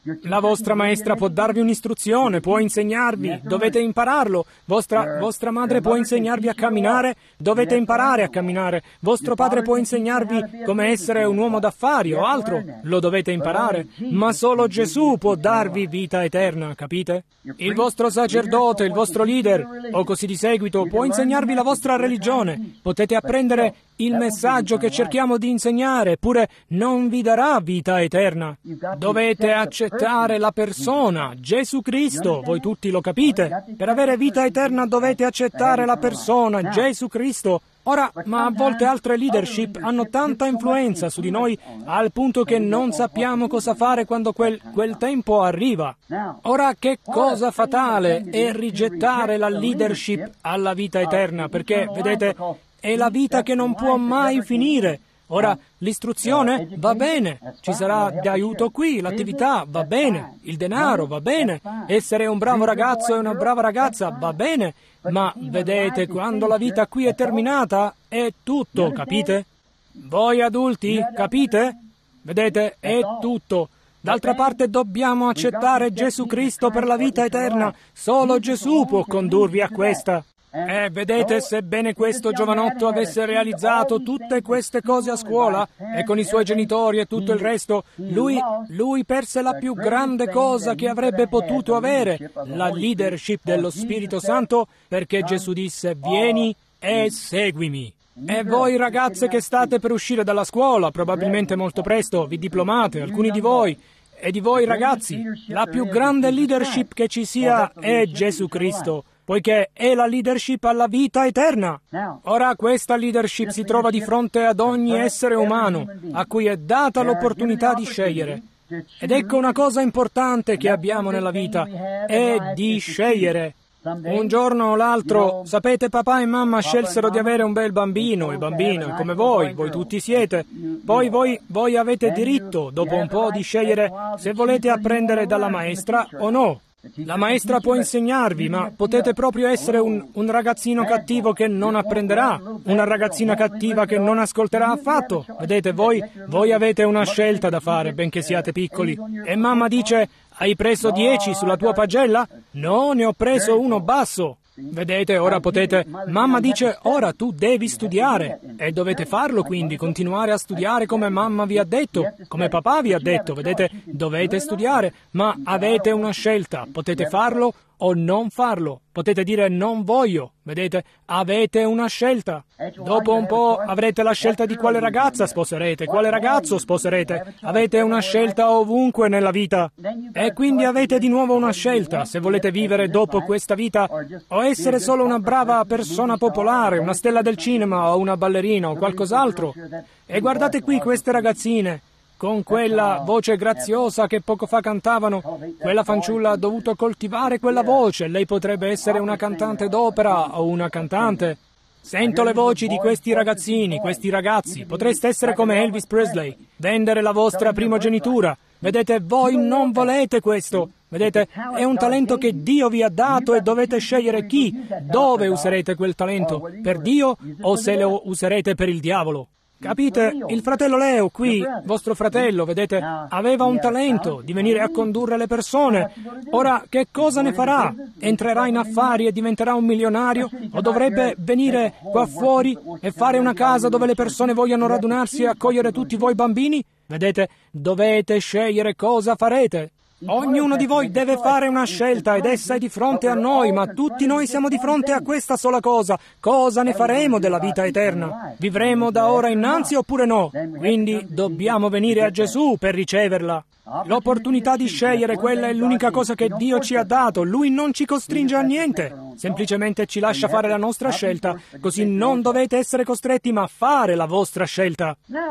La vostra maestra può darvi un'istruzione, può insegnarvi, dovete impararlo. Vostra, vostra madre può insegnarvi a camminare, dovete imparare a camminare. Vostro padre può insegnarvi come essere un uomo d'affari o altro, lo dovete imparare. Ma solo Gesù può darvi vita eterna, capite? Il vostro sacerdote, il vostro leader, o così di seguito, può insegnarvi la vostra religione. Potete apprendere il messaggio che cerchiamo di insegnare, eppure non vi darà vita eterna. Dovete accettare la persona, Gesù Cristo, voi tutti lo capite. Per avere vita eterna dovete accettare la persona, Gesù Cristo. Ora, ma a volte altre leadership hanno tanta influenza su di noi al punto che non sappiamo cosa fare quando quel, quel tempo arriva. Ora, che cosa fatale è rigettare la leadership alla vita eterna, perché, vedete, è la vita che non può mai finire. Ora, l'istruzione va bene, ci sarà di aiuto qui, l'attività va bene, il denaro va bene, essere un bravo ragazzo e una brava ragazza va bene, ma vedete, quando la vita qui è terminata, è tutto, capite? Voi adulti, capite? Vedete, è tutto. D'altra parte dobbiamo accettare Gesù Cristo per la vita eterna, solo Gesù può condurvi a questa. E vedete, sebbene questo giovanotto avesse realizzato tutte queste cose a scuola e con i suoi genitori e tutto il resto, lui, lui perse la più grande cosa che avrebbe potuto avere, la leadership dello Spirito Santo, perché Gesù disse: vieni e seguimi. E voi ragazze che state per uscire dalla scuola, probabilmente molto presto, vi diplomate, alcuni di voi, e di voi ragazzi, la più grande leadership che ci sia è Gesù Cristo, poiché è la leadership alla vita eterna. Ora questa leadership si trova di fronte ad ogni essere umano a cui è data l'opportunità di scegliere. Ed ecco una cosa importante che abbiamo nella vita, è di scegliere. Un giorno o l'altro, sapete, papà e mamma scelsero di avere un bel bambino e bambina, come voi, voi tutti siete. Poi voi, voi avete diritto, dopo un po', di scegliere se volete apprendere dalla maestra o no. La maestra può insegnarvi, ma potete proprio essere un, un ragazzino cattivo che non apprenderà, una ragazzina cattiva che non ascolterà affatto. Vedete, voi, voi avete una scelta da fare, benché siate piccoli. E mamma dice: hai preso dieci sulla tua pagella? No, ne ho preso uno basso. Vedete, ora potete... Mamma dice: ora tu devi studiare. E dovete farlo, quindi, continuare a studiare come mamma vi ha detto, come papà vi ha detto. Vedete, dovete studiare, ma avete una scelta. Potete farlo o non farlo. Potete dire: non voglio. Vedete, avete una scelta. Dopo un po' avrete la scelta di quale ragazza sposerete, quale ragazzo sposerete. Avete una scelta ovunque nella vita. E quindi avete di nuovo una scelta, se volete vivere dopo questa vita o essere solo una brava persona popolare, una stella del cinema o una ballerina o qualcos'altro. E guardate qui queste ragazzine, con quella voce graziosa che poco fa cantavano. Quella fanciulla ha dovuto coltivare quella voce. Lei potrebbe essere una cantante d'opera o una cantante. Sento le voci di questi ragazzini, questi ragazzi. Potreste essere come Elvis Presley, vendere la vostra primogenitura. Vedete, voi non volete questo. Vedete, è un talento che Dio vi ha dato e dovete scegliere chi, dove userete quel talento, per Dio o se lo userete per il diavolo. Capite? Il fratello Leo qui, vostro fratello, vedete, aveva un talento di venire a condurre le persone. Ora, che cosa ne farà? Entrerà in affari e diventerà un milionario? O dovrebbe venire qua fuori e fare una casa dove le persone vogliano radunarsi e accogliere tutti voi bambini? Vedete, dovete scegliere cosa farete. Ognuno di voi deve fare una scelta ed essa è di fronte a noi, ma tutti noi siamo di fronte a questa sola cosa. Cosa ne faremo della vita eterna? Vivremo da ora innanzi oppure no? Quindi dobbiamo venire a Gesù per riceverla. L'opportunità di scegliere, quella è l'unica cosa che Dio ci ha dato. Lui non ci costringe a niente, semplicemente ci lascia fare la nostra scelta, così non dovete essere costretti ma fare la vostra scelta.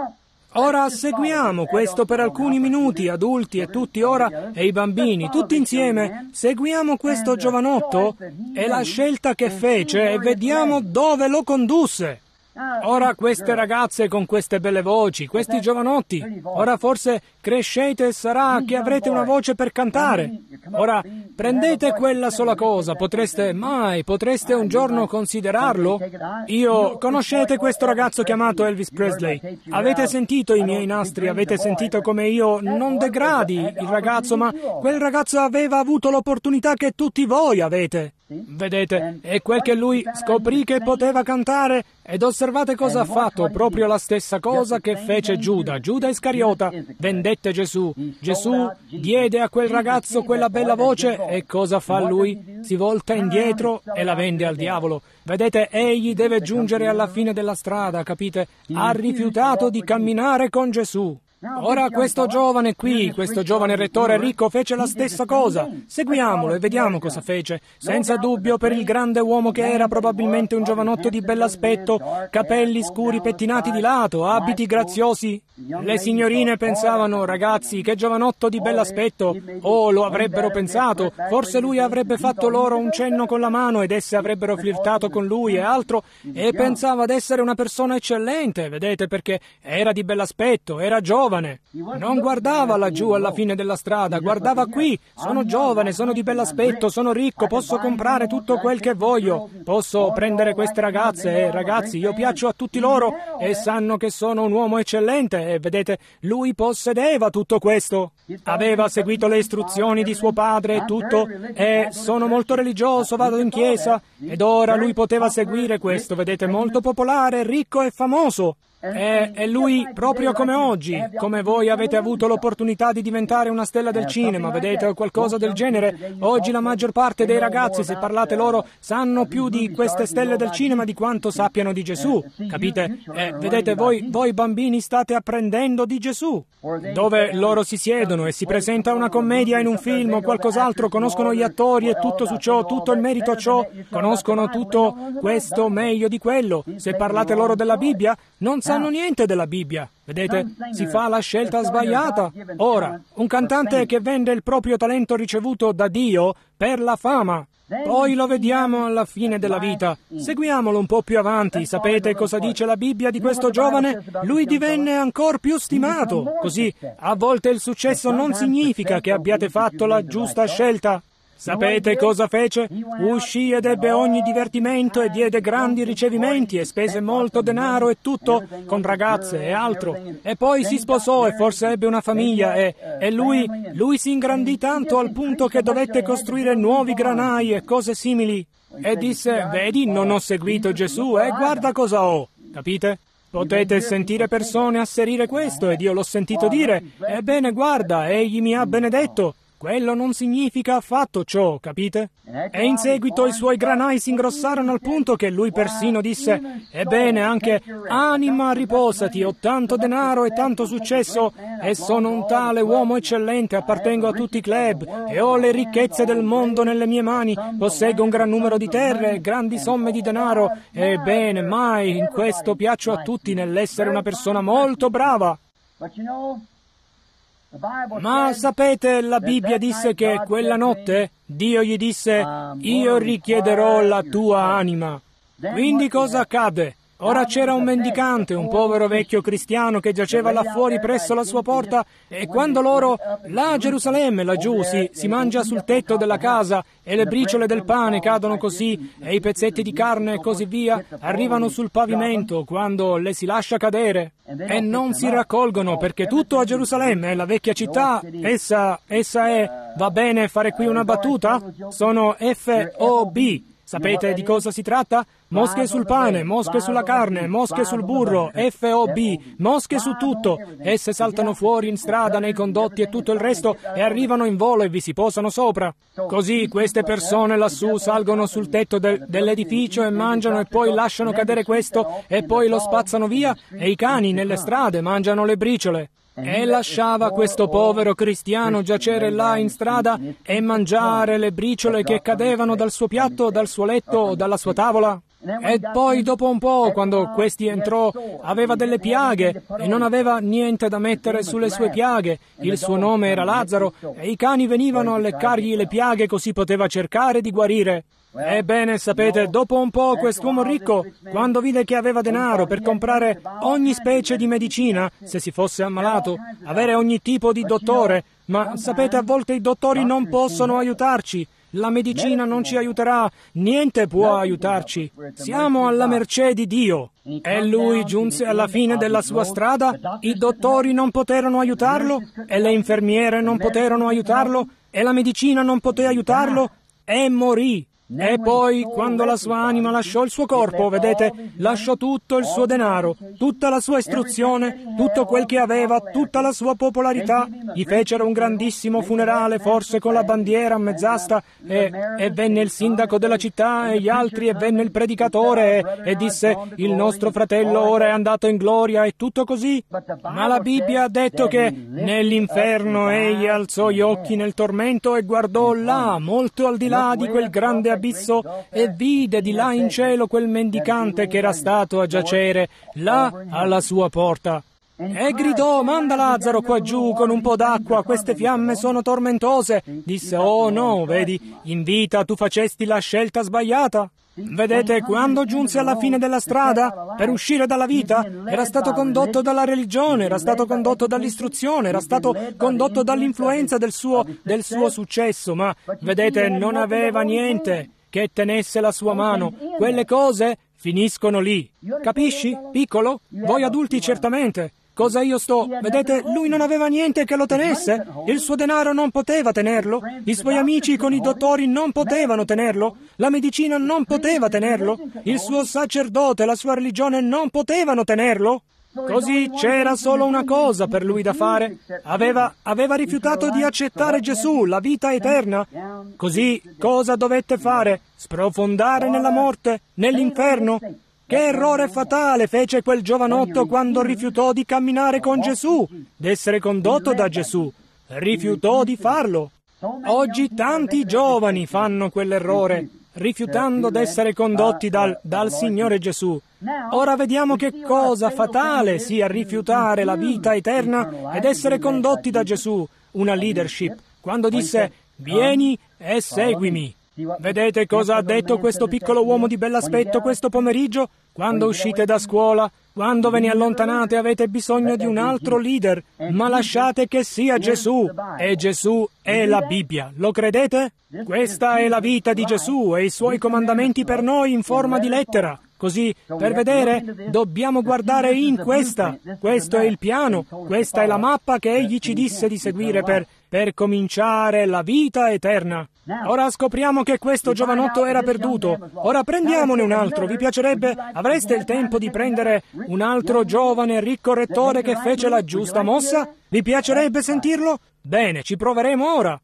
Ora seguiamo questo per alcuni minuti, adulti e tutti ora, e i bambini, tutti insieme. Seguiamo questo giovanotto e la scelta che fece e vediamo dove lo condusse. Ora queste ragazze con queste belle voci, questi giovanotti, ora forse crescete e sarà che avrete una voce per cantare. Ora prendete quella sola cosa, potreste mai, potreste un giorno considerarlo? Io, conoscete questo ragazzo chiamato Elvis Presley? Avete sentito i miei nastri, avete sentito come io non degradi il ragazzo, ma quel ragazzo aveva avuto l'opportunità che tutti voi avete. Vedete, e quel che lui scoprì che poteva cantare, ed osservate cosa ha fatto, proprio la stessa cosa che fece Giuda, Giuda Iscariota, vendette Gesù. Gesù diede a quel ragazzo quella bella voce e cosa fa lui? Si volta indietro e la vende al diavolo. Vedete, egli deve giungere alla fine della strada, capite? Ha rifiutato di camminare con Gesù. Ora questo giovane qui, questo giovane rettore ricco fece la stessa cosa. Seguiamolo e vediamo cosa fece. Senza dubbio, per il grande uomo che era, probabilmente un giovanotto di bell'aspetto, capelli scuri pettinati di lato, abiti graziosi. Le signorine pensavano, ragazzi, che giovanotto di bell'aspetto. Oh, lo avrebbero pensato. Forse lui avrebbe fatto loro un cenno con la mano ed esse avrebbero flirtato con lui e altro, e pensava d'essere una persona eccellente, vedete, perché era di bell'aspetto, era giovane. Non guardava laggiù alla fine della strada, guardava qui. Sono giovane, sono di bell'aspetto, sono ricco, posso comprare tutto quel che voglio. Posso prendere queste ragazze e ragazzi, io piaccio a tutti loro e sanno che sono un uomo eccellente e vedete, lui possedeva tutto questo. Aveva seguito le istruzioni di suo padre e tutto e sono molto religioso, vado in chiesa ed ora lui poteva seguire questo, vedete, molto popolare, ricco e famoso. E, e lui, proprio come oggi, come voi avete avuto l'opportunità di diventare una stella del cinema, vedete, o qualcosa del genere, oggi la maggior parte dei ragazzi, se parlate loro, sanno più di queste stelle del cinema di quanto sappiano di Gesù, capite? E vedete, voi, voi bambini state apprendendo di Gesù, dove loro si siedono e si presenta una commedia in un film o qualcos'altro, conoscono gli attori e tutto su ciò, tutto il merito a ciò, conoscono tutto questo meglio di quello. Se parlate loro della Bibbia, non sanno niente della Bibbia. Vedete, si fa la scelta sbagliata. Ora, un cantante che vende il proprio talento ricevuto da Dio per la fama. Poi lo vediamo alla fine della vita. Seguiamolo un po' più avanti. Sapete cosa dice la Bibbia di questo giovane? Lui divenne ancor più stimato. Così, a volte il successo non significa che abbiate fatto la giusta scelta. Sapete cosa fece? Uscì ed ebbe ogni divertimento e diede grandi ricevimenti e spese molto denaro e tutto, con ragazze e altro. E poi si sposò e forse ebbe una famiglia e, e lui, lui si ingrandì tanto al punto che dovette costruire nuovi granai e cose simili. E disse, vedi, non ho seguito Gesù e guarda cosa ho. Capite? Potete sentire persone asserire questo ed io l'ho sentito dire. Ebbene, guarda, egli mi ha benedetto. Quello non significa affatto ciò, capite? E in seguito i suoi granai si ingrossarono al punto che lui persino disse, ebbene anche, anima riposati, ho tanto denaro e tanto successo e sono un tale uomo eccellente, appartengo a tutti i club e ho le ricchezze del mondo nelle mie mani, posseggo un gran numero di terre e grandi somme di denaro, ebbene mai in questo piaccio a tutti nell'essere una persona molto brava. Ma sapete, la Bibbia disse che quella notte Dio gli disse, io richiederò la tua anima. Quindi cosa accadde? Ora c'era un mendicante, un povero vecchio cristiano che giaceva là fuori presso la sua porta e quando loro, là a Gerusalemme, laggiù, si, si mangia sul tetto della casa e le briciole del pane cadono così e i pezzetti di carne e così via arrivano sul pavimento quando le si lascia cadere e non si raccolgono perché tutto a Gerusalemme, la vecchia città, essa, essa è, va bene fare qui una battuta? Sono F O B. Sapete di cosa si tratta? Mosche sul pane, mosche sulla carne, mosche sul burro, F O B, mosche su tutto. Esse saltano fuori in strada, nei condotti e tutto il resto e arrivano in volo e vi si posano sopra. Così queste persone lassù salgono sul tetto del, dell'edificio e mangiano e poi lasciano cadere questo e poi lo spazzano via e i cani nelle strade mangiano le briciole. E lasciava questo povero cristiano giacere là in strada e mangiare le briciole che cadevano dal suo piatto, dal suo letto o dalla sua tavola. E poi dopo un po', quando questi entrò, aveva delle piaghe e non aveva niente da mettere sulle sue piaghe. Il suo nome era Lazzaro e i cani venivano a leccargli le piaghe così poteva cercare di guarire. Ebbene, sapete, dopo un po' quest'uomo ricco, quando vide che aveva denaro per comprare ogni specie di medicina, se si fosse ammalato, avere ogni tipo di dottore, ma sapete, a volte i dottori non possono aiutarci. La medicina non ci aiuterà, niente può aiutarci. Siamo alla mercé di Dio. E lui giunse alla fine della sua strada, i dottori non poterono aiutarlo, e le infermiere non poterono aiutarlo, e la medicina non poté aiutarlo, e morì. E poi, quando la sua anima lasciò il suo corpo, vedete, lasciò tutto il suo denaro, tutta la sua istruzione, tutto quel che aveva, tutta la sua popolarità. Gli fecero un grandissimo funerale, forse con la bandiera a mezz'asta, e, e venne il sindaco della città e gli altri, e venne il predicatore, e, e disse, il nostro fratello ora è andato in gloria, e tutto così. Ma la Bibbia ha detto che nell'inferno egli alzò gli occhi nel tormento e guardò là, molto al di là di quel grande abisso, e vide di là in cielo quel mendicante che era stato a giacere là alla sua porta. E gridò, manda Lazzaro qua giù con un po' d'acqua, queste fiamme sono tormentose. Disse, oh no, vedi, in vita tu facesti la scelta sbagliata. Vedete, quando giunse alla fine della strada, per uscire dalla vita, era stato condotto dalla religione, era stato condotto dall'istruzione, era stato condotto dall'influenza del suo, del suo successo, ma, vedete, non aveva niente che tenesse la sua mano. Quelle cose finiscono lì. Capisci, piccolo? Voi adulti certamente. Cosa io sto... Vedete, lui non aveva niente che lo tenesse. Il suo denaro non poteva tenerlo. I suoi amici con i dottori non potevano tenerlo. La medicina non poteva tenerlo. Il suo sacerdote, la sua religione non potevano tenerlo. Così c'era solo una cosa per lui da fare. Aveva, aveva rifiutato di accettare Gesù, la vita eterna. Così cosa dovette fare? Sprofondare nella morte, nell'inferno? Che errore fatale fece quel giovanotto quando rifiutò di camminare con Gesù, d'essere condotto da Gesù. Rifiutò di farlo. Oggi tanti giovani fanno quell'errore, rifiutando d'essere condotti dal, dal Signore Gesù. Ora vediamo che cosa fatale sia rifiutare la vita eterna ed essere condotti da Gesù, una leadership, quando disse, vieni e seguimi. Vedete cosa ha detto questo piccolo uomo di bell'aspetto questo pomeriggio? Quando uscite da scuola, quando ve ne allontanate, avete bisogno di un altro leader, ma lasciate che sia Gesù. E Gesù è la Bibbia. Lo credete? Questa è la vita di Gesù e i suoi comandamenti per noi in forma di lettera. Così, per vedere, dobbiamo guardare in questa. Questo è il piano, questa è la mappa che egli ci disse di seguire per, per cominciare la vita eterna. Ora scopriamo che questo giovanotto era perduto. Ora prendiamone un altro. Vi piacerebbe? Avreste il tempo di prendere un altro giovane ricco rettore che fece la giusta mossa? Vi piacerebbe sentirlo? Bene, ci proveremo ora.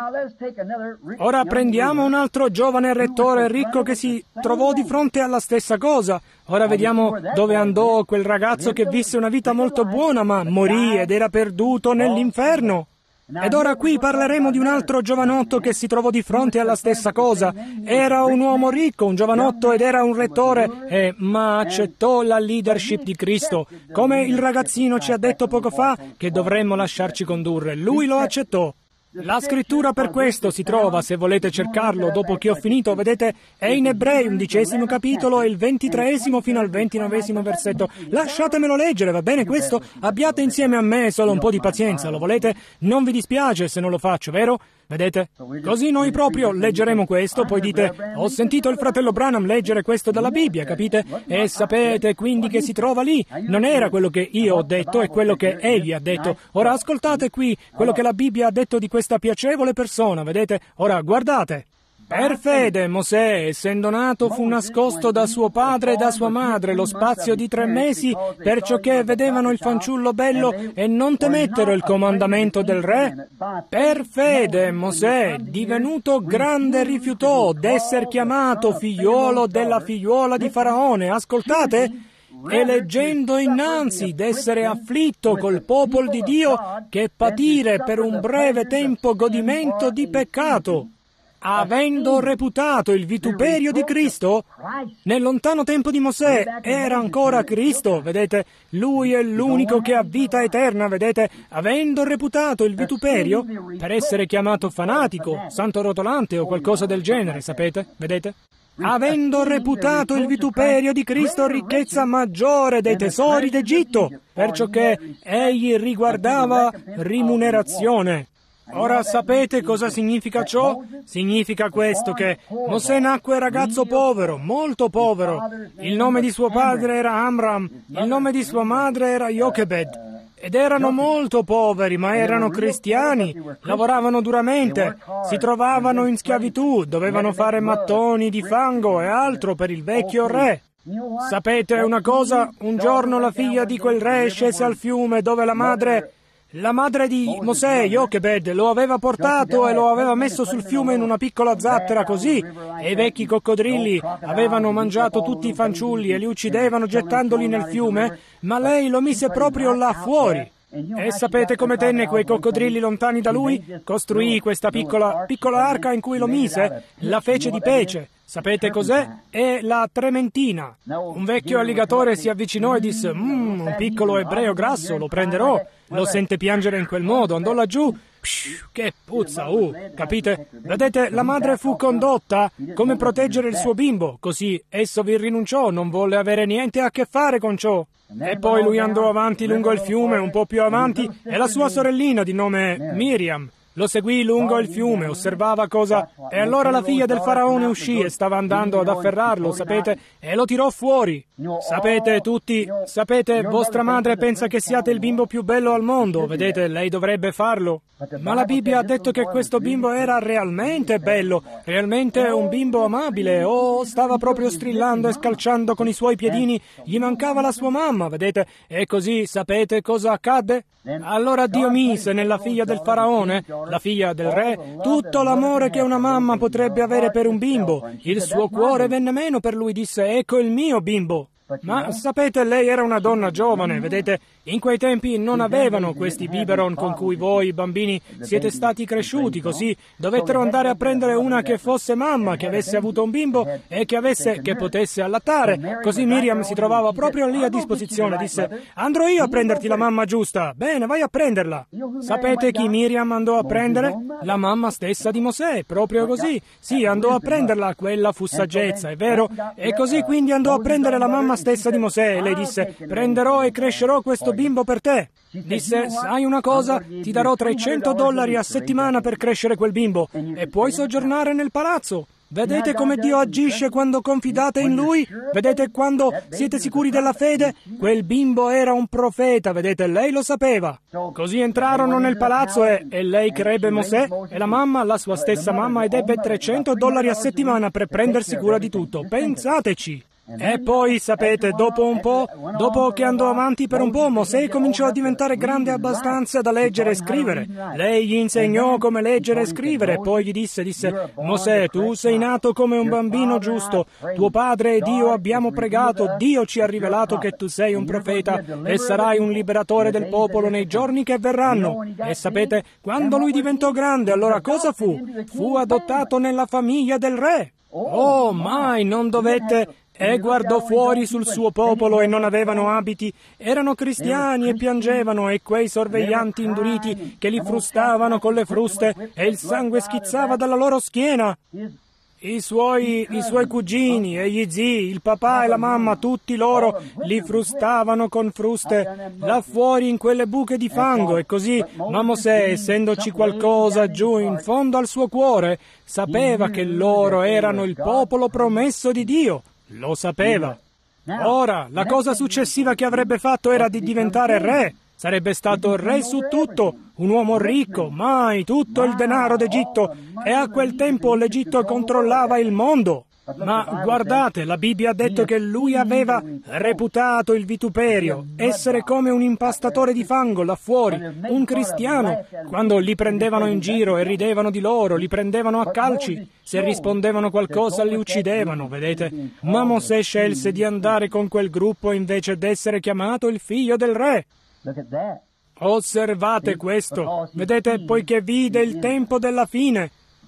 Ora prendiamo un altro giovane rettore ricco che si trovò di fronte alla stessa cosa. Ora vediamo dove andò quel ragazzo che visse una vita molto buona, ma morì ed era perduto nell'inferno. Ed ora qui parleremo di un altro giovanotto che si trovò di fronte alla stessa cosa. Era un uomo ricco, un giovanotto, ed era un rettore, e, ma accettò la leadership di Cristo. Come il ragazzino ci ha detto poco fa che dovremmo lasciarci condurre. Lui lo accettò. La scrittura per questo si trova, se volete cercarlo, dopo che ho finito, vedete, è in Ebrei, undicesimo capitolo, e il ventitreesimo fino al ventinovesimo versetto. Lasciatemelo leggere, va bene questo? Abbiate insieme a me solo un po' di pazienza, lo volete? Non vi dispiace se non lo faccio, vero? Vedete? Così noi proprio leggeremo questo, poi dite, ho sentito il fratello Branham leggere questo dalla Bibbia, capite? E sapete quindi che si trova lì. Non era quello che io ho detto, è quello che egli ha detto. Ora ascoltate qui quello che la Bibbia ha detto di questa piacevole persona, vedete? Ora guardate. Per fede Mosè, essendo nato, fu nascosto da suo padre e da sua madre lo spazio di tre mesi, perciò che vedevano il fanciullo bello e non temettero il comandamento del re. Per fede Mosè, divenuto grande, rifiutò d'esser chiamato figliuolo della figliuola di Faraone. Ascoltate? Eleggendo innanzi d'essere afflitto col popolo di Dio che patire per un breve tempo godimento di peccato. avendo reputato il vituperio di Cristo, nel lontano tempo di Mosè era ancora Cristo, vedete, lui è l'unico che ha vita eterna, vedete, avendo reputato il vituperio, per essere chiamato fanatico, santo rotolante o qualcosa del genere, sapete, vedete? Avendo reputato il vituperio di Cristo ricchezza maggiore dei tesori d'Egitto, perciò che egli riguardava rimunerazione. Ora sapete cosa significa ciò? Significa questo, che Mosè nacque ragazzo povero, molto povero. Il nome di suo padre era Amram, il nome di sua madre era Jochebed. Ed erano molto poveri, ma erano cristiani, lavoravano duramente, si trovavano in schiavitù, dovevano fare mattoni di fango e altro per il vecchio re. Sapete una cosa? Un giorno la figlia di quel re scese al fiume dove la madre... La madre di Mosè, Jochebed, lo aveva portato e lo aveva messo sul fiume in una piccola zattera così, e i vecchi coccodrilli avevano mangiato tutti i fanciulli e li uccidevano gettandoli nel fiume, ma lei lo mise proprio là fuori. E sapete come tenne quei coccodrilli lontani da lui? Costruì questa piccola, piccola arca in cui lo mise, la fece di pece. Sapete cos'è? È la trementina. Un vecchio alligatore si avvicinò e disse, mmm, un piccolo ebreo grasso, lo prenderò. Lo sente piangere in quel modo, andò laggiù. Psh, che puzza, uh, capite? Vedete, la madre fu condotta come proteggere il suo bimbo, così esso vi rinunciò, non volle avere niente a che fare con ciò. E poi lui andò avanti lungo il fiume, un po' più avanti, e la sua sorellina di nome Miriam lo seguì lungo il fiume, osservava cosa... E allora la figlia del faraone uscì e stava andando ad afferrarlo, sapete, e lo tirò fuori. Sapete tutti, sapete, vostra madre pensa che siate il bimbo più bello al mondo, vedete, lei dovrebbe farlo. Ma la Bibbia ha detto che questo bimbo era realmente bello, realmente un bimbo amabile, oh, stava proprio strillando e scalciando con i suoi piedini, gli mancava la sua mamma, vedete, e così sapete cosa accadde? Allora Dio mise nella figlia del faraone, la figlia del re, tutto l'amore che una mamma potrebbe avere per un bimbo. Il suo cuore venne meno per lui, disse, ecco il mio bimbo. Ma sapete, lei era una donna giovane, vedete, in quei tempi non avevano questi biberon con cui voi, bambini, siete stati cresciuti, così dovettero andare a prendere una che fosse mamma, che avesse avuto un bimbo e che avesse, che potesse allattare. Così Miriam si trovava proprio lì a disposizione, disse, andrò io a prenderti la mamma giusta, bene, vai a prenderla. Sapete chi Miriam andò a prendere? La mamma stessa di Mosè, proprio così. Sì, andò a prenderla, quella fu saggezza, è vero? E così quindi andò a prendere la mamma stessa di Mosè e le disse, prenderò e crescerò questo bimbo per te. Disse, sai una cosa? Ti darò trecento dollari a settimana per crescere quel bimbo e puoi soggiornare nel palazzo. Vedete come Dio agisce quando confidate in Lui? Vedete quando siete sicuri della fede? Quel bimbo era un profeta, vedete, lei lo sapeva. Così entrarono nel palazzo e, e lei crebbe Mosè e la mamma, la sua stessa mamma, ed ebbe trecento dollari a settimana per prendersi cura di tutto. Pensateci! E poi, sapete, dopo un po', dopo che andò avanti per un po', Mosè cominciò a diventare grande abbastanza da leggere e scrivere. Lei gli insegnò come leggere e scrivere, e poi gli disse, disse, Mosè, tu sei nato come un bambino giusto, tuo padre e Dio abbiamo pregato, Dio ci ha rivelato che tu sei un profeta e sarai un liberatore del popolo nei giorni che verranno. E sapete, quando lui diventò grande, allora cosa fu? Fu adottato nella famiglia del re. Oh, mai non dovette... E guardò fuori sul suo popolo e non avevano abiti, erano cristiani e piangevano, e quei sorveglianti induriti che li frustavano con le fruste e il sangue schizzava dalla loro schiena. I suoi, i suoi cugini e gli zii, il papà e la mamma, tutti loro li frustavano con fruste là fuori in quelle buche di fango, e così, ma Mosè, essendoci qualcosa giù in fondo al suo cuore, sapeva che loro erano il popolo promesso di Dio. Lo sapeva. Ora, la cosa successiva che avrebbe fatto era di diventare re. Sarebbe stato re su tutto, un uomo ricco, mai tutto il denaro d'Egitto, e a quel tempo l'Egitto controllava il mondo. Ma guardate, la Bibbia ha detto che lui aveva reputato il vituperio, essere come un impastatore di fango là fuori, un cristiano. Quando li prendevano in giro e ridevano di loro, li prendevano a calci, se rispondevano qualcosa li uccidevano, vedete? Ma Mosè scelse di andare con quel gruppo invece d'essere chiamato il figlio del re. Osservate questo, vedete, poiché vide il tempo della fine.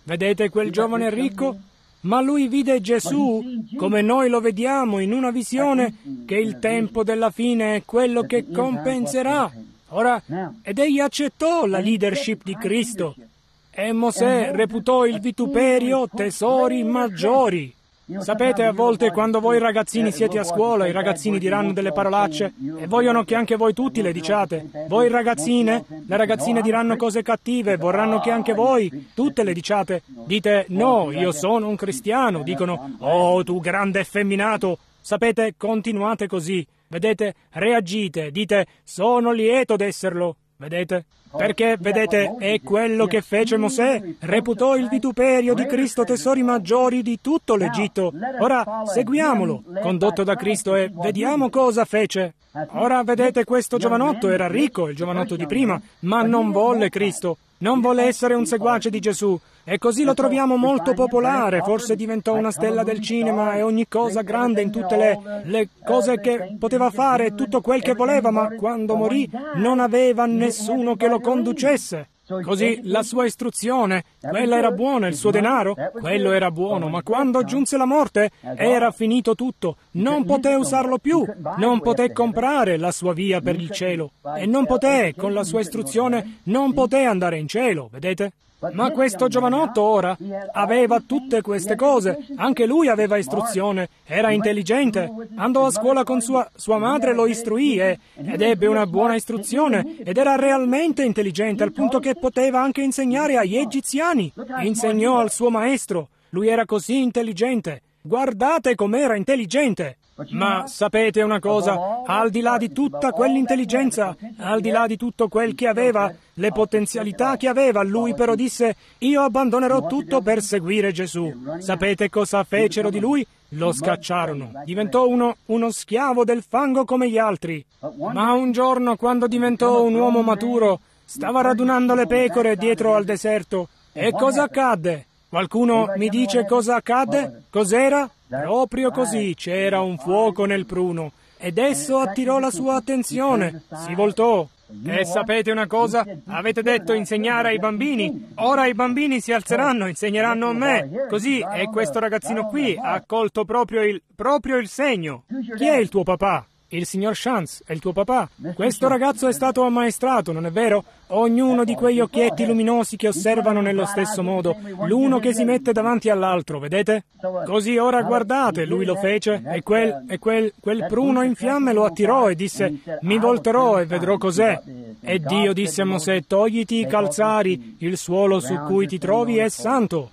Vedete quel giovane ricco? Ma lui vide Gesù, come noi lo vediamo in una visione, che il tempo della fine è quello che compenserà. Ora, ed egli accettò la leadership di Cristo. E Mosè reputò il vituperio tesori maggiori. Sapete, a volte quando voi ragazzini siete a scuola, i ragazzini diranno delle parolacce e vogliono che anche voi tutti le diciate. Voi ragazzine, le ragazzine diranno cose cattive, vorranno che anche voi tutte le diciate. Dite, no, io sono un cristiano. Dicono, oh, tu grande effeminato. Sapete, continuate così. Vedete, reagite, dite, sono lieto d'esserlo. Vedete? Perché, vedete, è quello che fece Mosè. Reputò il vituperio di Cristo tesori maggiori di tutto l'Egitto. Ora, seguiamolo, condotto da Cristo, e vediamo cosa fece. Ora, vedete, questo giovanotto era ricco, il giovanotto di prima, ma non volle Cristo. Non volle essere un seguace di Gesù. E così lo troviamo molto popolare, forse diventò una stella del cinema e ogni cosa grande in tutte le, le cose che poteva fare, tutto quel che voleva, ma quando morì non aveva nessuno che lo conducesse. Così la sua istruzione, quella era buona, il suo denaro, quello era buono, ma quando giunse la morte era finito tutto, non poté usarlo più, non poté comprare la sua via per il cielo e non poté, con la sua istruzione, non poté andare in cielo, vedete? Ma questo giovanotto ora aveva tutte queste cose, anche lui aveva istruzione, era intelligente, andò a scuola con sua, sua madre, lo istruì e, ed ebbe una buona istruzione ed era realmente intelligente al punto che poteva anche insegnare agli egiziani, insegnò al suo maestro, lui era così intelligente, guardate com'era intelligente! Ma sapete una cosa, al di là di tutta quell'intelligenza, al di là di tutto quel che aveva, le potenzialità che aveva, lui però disse, io abbandonerò tutto per seguire Gesù. Sapete cosa fecero di lui? Lo scacciarono. Diventò uno, uno schiavo del fango come gli altri. Ma un giorno, quando diventò un uomo maturo, stava radunando le pecore dietro al deserto. E cosa accadde? Qualcuno mi dice cosa accadde? Cos'era? Proprio così, c'era un fuoco nel pruno, ed esso attirò la sua attenzione, si voltò. E sapete una cosa? Avete detto insegnare ai bambini, ora i bambini si alzeranno, insegneranno a me. Così, e questo ragazzino qui ha colto proprio il, proprio il segno. Chi è il tuo papà? Il signor Chance è il tuo papà. Questo ragazzo è stato ammaestrato, non è vero? Ognuno di quegli occhietti luminosi che osservano nello stesso modo, l'uno che si mette davanti all'altro, vedete? Così ora guardate, lui lo fece, e quel, e quel, quel pruno in fiamme lo attirò e disse, mi volterò e vedrò cos'è. E Dio disse a Mosè, togliti i calzari, il suolo su cui ti trovi è santo.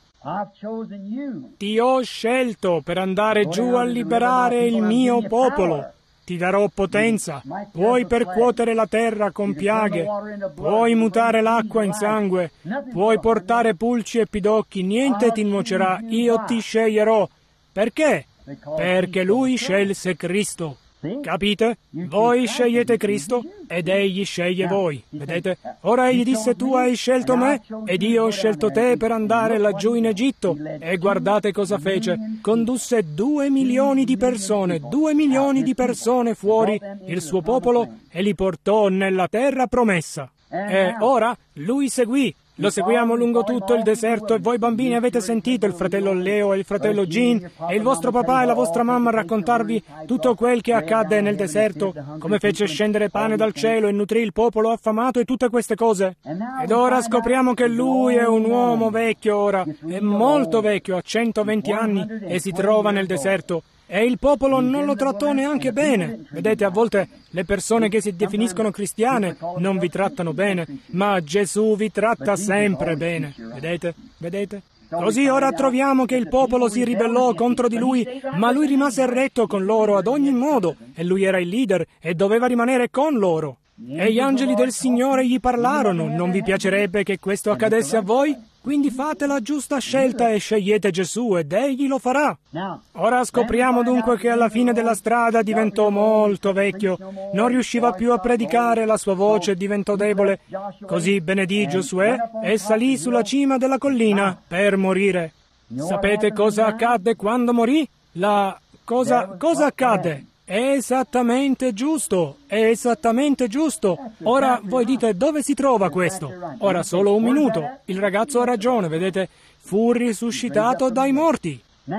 Ti ho scelto per andare giù a liberare il mio popolo. Ti darò potenza, puoi percuotere la terra con piaghe, puoi mutare l'acqua in sangue, puoi portare pulci e pidocchi, niente ti nuocerà, io ti sceglierò. Perché? Perché lui scelse Cristo. Capite? Voi scegliete Cristo ed egli sceglie voi. Vedete? Ora egli disse, tu hai scelto me ed io ho scelto te per andare laggiù in Egitto. E guardate cosa fece. Condusse due milioni di persone, due milioni di persone fuori il suo popolo e li portò nella terra promessa. E ora lui seguì. Lo seguiamo lungo tutto il deserto e voi bambini avete sentito il fratello Leo e il fratello Gene e il vostro papà e la vostra mamma raccontarvi tutto quel che accadde nel deserto, come fece scendere pane dal cielo e nutrì il popolo affamato e tutte queste cose. Ed ora scopriamo che lui è un uomo vecchio ora, è molto vecchio, ha centoventi anni e si trova nel deserto. E il popolo non lo trattò neanche bene. Vedete, a volte le persone che si definiscono cristiane non vi trattano bene, ma Gesù vi tratta sempre bene. Vedete? Vedete? Così ora troviamo che il popolo si ribellò contro di lui, ma lui rimase retto con loro ad ogni modo, e lui era il leader e doveva rimanere con loro. E gli angeli del Signore gli parlarono, non vi piacerebbe che questo accadesse a voi? Quindi fate la giusta scelta e scegliete Gesù ed egli lo farà. Ora scopriamo dunque che alla fine della strada diventò molto vecchio, non riusciva più a predicare, la sua voce diventò debole. Così benedì Giosuè e salì sulla cima della collina per morire. Sapete cosa accadde quando morì? La... cosa... cosa accadde? È esattamente giusto, è esattamente giusto. Ora voi dite, dove si trova questo? Ora solo un minuto. Il ragazzo ha ragione, vedete? Fu risuscitato dai morti.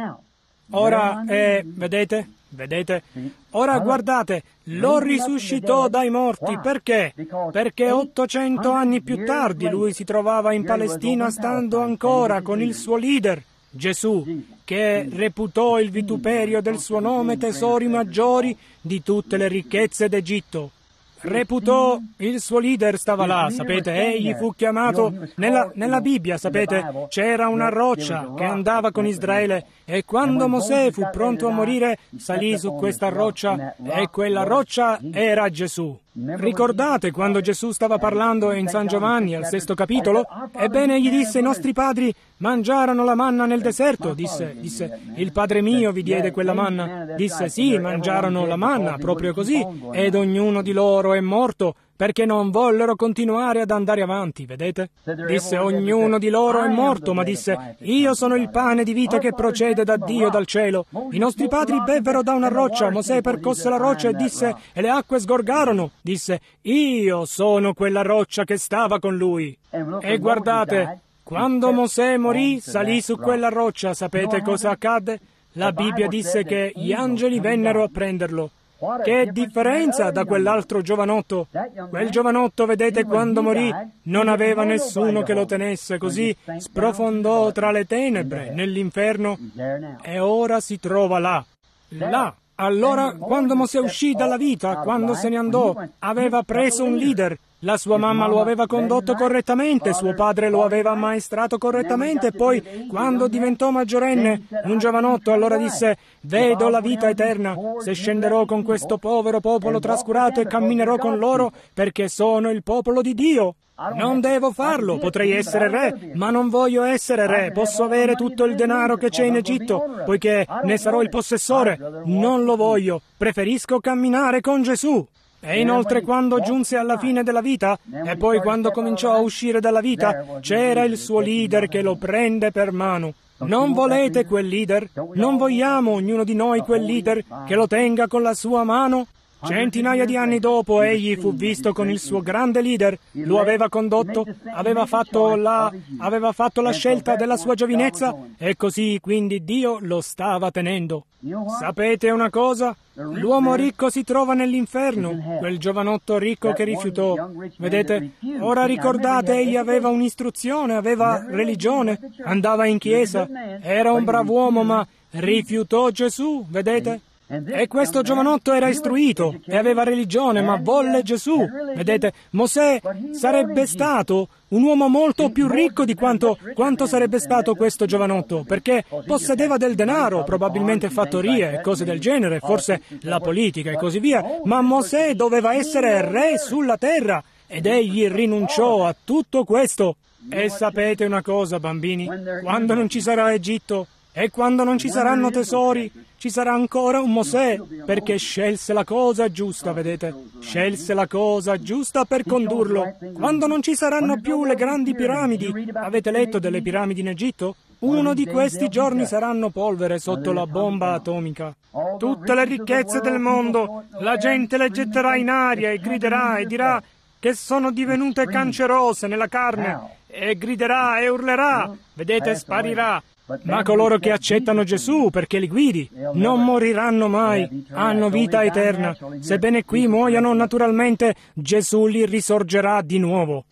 Ora, eh, vedete? Vedete? Ora guardate, lo risuscitò dai morti. Perché? Perché ottocento anni più tardi lui si trovava in Palestina stando ancora con il suo leader, Gesù, che reputò il vituperio del suo nome tesori maggiori di tutte le ricchezze d'Egitto. Reputò, il suo leader stava là, sapete, egli fu chiamato, nella, nella Bibbia, sapete, c'era una roccia che andava con Israele e quando Mosè fu pronto a morire salì su questa roccia e quella roccia era Gesù. Ricordate quando Gesù stava parlando in San Giovanni al sesto capitolo? Ebbene, egli disse, i nostri padri mangiarono la manna nel deserto, disse, disse, il Padre mio vi diede quella manna. Disse, sì, mangiarono la manna, proprio così, ed ognuno di loro è morto, perché non vollero continuare ad andare avanti, vedete? Disse, ognuno di loro è morto, ma disse, io sono il pane di vita che procede da Dio, dal cielo. I nostri padri bevvero da una roccia, Mosè percosse la roccia e disse, e le acque sgorgarono. Disse, io sono quella roccia che stava con lui. E guardate, quando Mosè morì, salì su quella roccia, sapete cosa accadde? La Bibbia disse che gli angeli vennero a prenderlo. Che differenza da quell'altro giovanotto! Quel giovanotto, vedete, quando morì, non aveva nessuno che lo tenesse, così sprofondò tra le tenebre, nell'inferno, e ora si trova là. Là! Allora, quando Mosè uscì dalla vita, quando se ne andò, aveva preso un leader. La sua mamma lo aveva condotto correttamente, suo padre lo aveva ammaestrato correttamente, e poi, quando diventò maggiorenne, un giovanotto, allora disse, vedo la vita eterna, se scenderò con questo povero popolo trascurato e camminerò con loro, perché sono il popolo di Dio. Non devo farlo, potrei essere re, ma non voglio essere re, posso avere tutto il denaro che c'è in Egitto, poiché ne sarò il possessore. Non lo voglio, preferisco camminare con Gesù. E inoltre quando giunse alla fine della vita, e poi quando cominciò a uscire dalla vita, c'era il suo leader che lo prende per mano. Non volete quel leader? Non vogliamo ognuno di noi quel leader che lo tenga con la sua mano? Centinaia di anni dopo egli fu visto con il suo grande leader, lo aveva condotto, aveva fatto la, aveva fatto la scelta della sua giovinezza e così quindi Dio lo stava tenendo. Sapete una cosa? L'uomo ricco si trova nell'inferno, quel giovanotto ricco che rifiutò. Vedete, ora ricordate, egli aveva un'istruzione, aveva religione, andava in chiesa, era un brav'uomo ma rifiutò Gesù, vedete? E questo giovanotto era istruito e aveva religione, ma volle Gesù. Vedete, Mosè sarebbe stato un uomo molto più ricco di quanto, quanto sarebbe stato questo giovanotto, perché possedeva del denaro, probabilmente fattorie e cose del genere, forse la politica e così via, ma Mosè doveva essere re sulla terra ed egli rinunciò a tutto questo. E sapete una cosa, bambini, quando non ci sarà Egitto e quando non ci saranno tesori, ci sarà ancora un Mosè, perché scelse la cosa giusta, vedete? Scelse la cosa giusta per condurlo. Quando non ci saranno più le grandi piramidi, avete letto delle piramidi in Egitto? Uno di questi giorni saranno polvere sotto la bomba atomica. Tutte le ricchezze del mondo, la gente le getterà in aria e griderà e dirà che sono divenute cancerose nella carne, e griderà e urlerà, vedete, sparirà. Ma coloro che accettano Gesù perché li guidi non moriranno mai, hanno vita eterna. Sebbene qui muoiano naturalmente, Gesù li risorgerà di nuovo.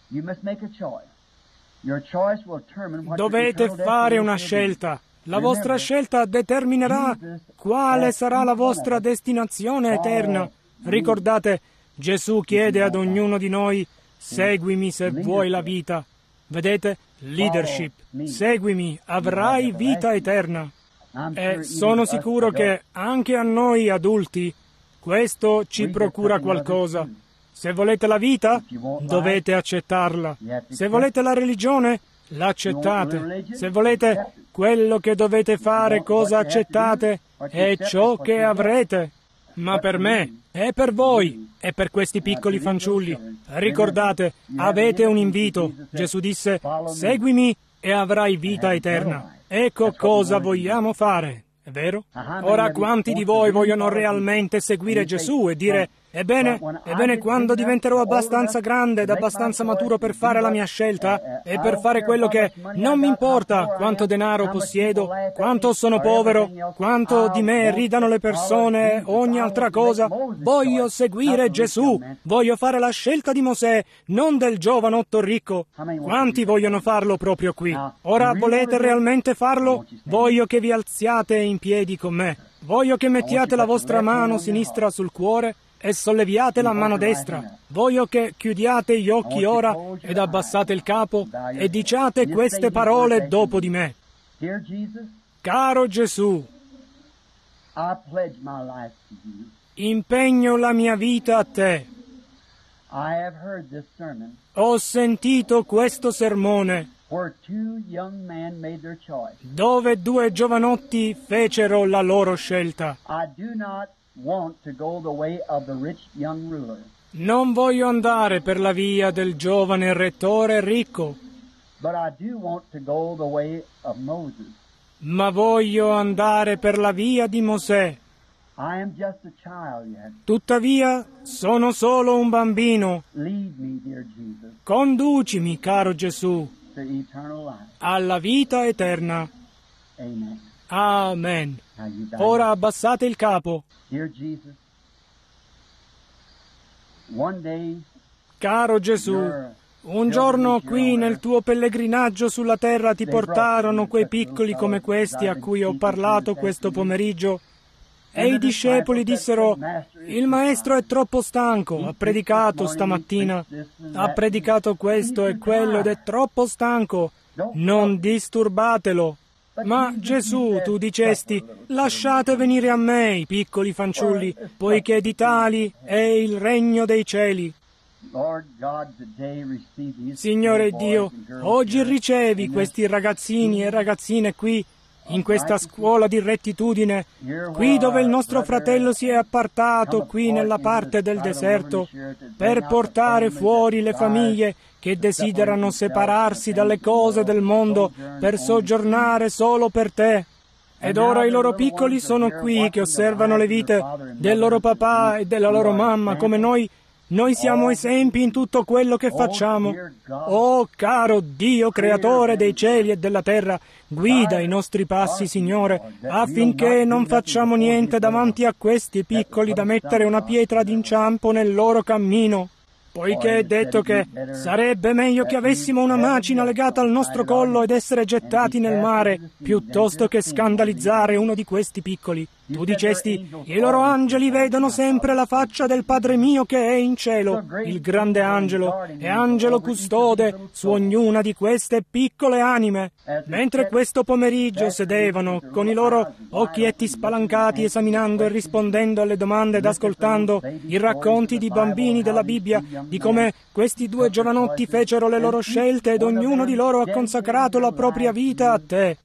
Dovete fare una scelta. La vostra scelta determinerà quale sarà la vostra destinazione eterna. Ricordate, Gesù chiede ad ognuno di noi, seguimi se vuoi la vita. Vedete? Leadership. Seguimi, avrai vita eterna. E sono sicuro che anche a noi adulti questo ci procura qualcosa. Se volete la vita, dovete accettarla. Se volete la religione, l'accettate. Se volete quello che dovete fare, cosa accettate, è ciò che avrete. Ma per me, e per voi, e per questi piccoli fanciulli, ricordate, avete un invito. Gesù disse, seguimi e avrai vita eterna. Ecco cosa vogliamo fare. È vero? Ora, quanti di voi vogliono realmente seguire Gesù e dire: Ebbene, ebbene, quando diventerò abbastanza grande ed abbastanza maturo per fare la mia scelta e per fare quello che non mi importa quanto denaro possiedo, quanto sono povero, quanto di me ridano le persone, ogni altra cosa, voglio seguire Gesù, voglio fare la scelta di Mosè, non del giovanotto ricco. Quanti vogliono farlo proprio qui? Ora, volete realmente farlo? Voglio che vi alziate in piedi con me. Voglio che mettiate la vostra mano sinistra sul cuore e solleviate la mano destra. Voglio che chiudiate gli occhi ora ed abbassate il capo e diciate queste parole dopo di me. Caro Gesù, impegno la mia vita a te. Ho sentito questo sermone dove due giovanotti fecero la loro scelta. Non voglio andare per la via del giovane rettore ricco, ma voglio andare per la via di Mosè. Tuttavia, sono solo un bambino. Conducimi, caro Gesù, alla vita eterna. Amen. Ora abbassate il capo. Caro Gesù, un giorno qui nel tuo pellegrinaggio sulla terra ti portarono quei piccoli come questi a cui ho parlato questo pomeriggio e i discepoli dissero: il maestro è troppo stanco, ha predicato stamattina, ha predicato questo e quello ed è troppo stanco, non disturbatelo. Ma Gesù, tu dicesti: lasciate venire a me i piccoli fanciulli, poiché di tali è il regno dei cieli. Signore Dio, oggi ricevi questi ragazzini e ragazzine qui, in questa scuola di rettitudine, qui dove il nostro fratello si è appartato, qui nella parte del deserto, per portare fuori le famiglie che desiderano separarsi dalle cose del mondo per soggiornare solo per te. Ed ora i loro piccoli sono qui che osservano le vite del loro papà e della loro mamma come noi. Noi siamo esempi in tutto quello che facciamo. Oh, caro Dio, creatore dei cieli e della terra, guida i nostri passi, Signore, affinché non facciamo niente davanti a questi piccoli da mettere una pietra d'inciampo nel loro cammino. Poiché è detto che sarebbe meglio che avessimo una macina legata al nostro collo ed essere gettati nel mare, piuttosto che scandalizzare uno di questi piccoli. Tu dicesti: i loro angeli vedono sempre la faccia del Padre mio che è in cielo, il grande angelo, e angelo custode su ognuna di queste piccole anime. Mentre questo pomeriggio sedevano con i loro occhietti spalancati esaminando e rispondendo alle domande ed ascoltando i racconti di bambini della Bibbia, di come questi due giovanotti fecero le loro scelte ed ognuno di loro ha consacrato la propria vita a te.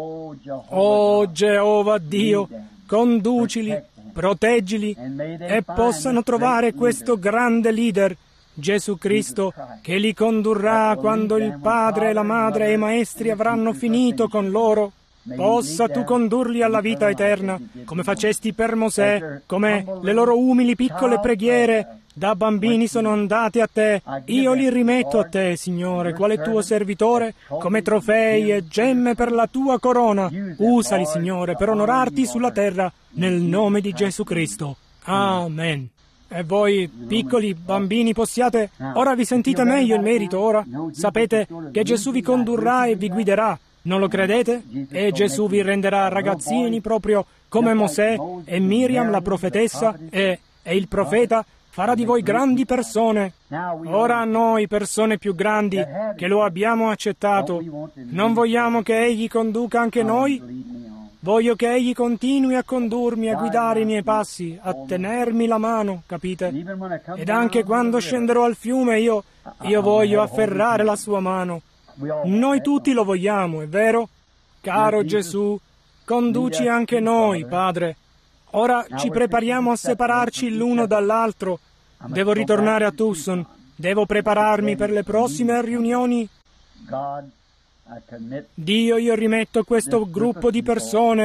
Oh Geova Dio, conducili, proteggili e possano trovare questo grande leader, Gesù Cristo, che li condurrà quando il padre, la madre e i maestri avranno finito con loro. Possa tu condurli alla vita eterna, come facesti per Mosè, come le loro umili piccole preghiere da bambini sono andate a te. Io li rimetto a te, Signore, quale tuo servitore, come trofei e gemme per la tua corona. Usali, Signore, per onorarti sulla terra, nel nome di Gesù Cristo. Amen. E voi, piccoli bambini, possiate... Ora vi sentite meglio il merito, ora? Sapete che Gesù vi condurrà e vi guiderà. Non lo credete? E Gesù vi renderà ragazzini proprio come Mosè e Miriam la profetessa e, e il profeta farà di voi grandi persone. Ora a noi, persone più grandi, che lo abbiamo accettato, non vogliamo che Egli conduca anche noi? Voglio che Egli continui a condurmi, a guidare i miei passi, a tenermi la mano, capite? Ed anche quando scenderò al fiume io, io voglio afferrare la sua mano. Noi tutti lo vogliamo, è vero? Caro Gesù, conduci anche noi, Padre. Ora ci prepariamo a separarci l'uno dall'altro. Devo ritornare a Tucson. Devo prepararmi per le prossime riunioni. Dio, io rimetto questo gruppo di persone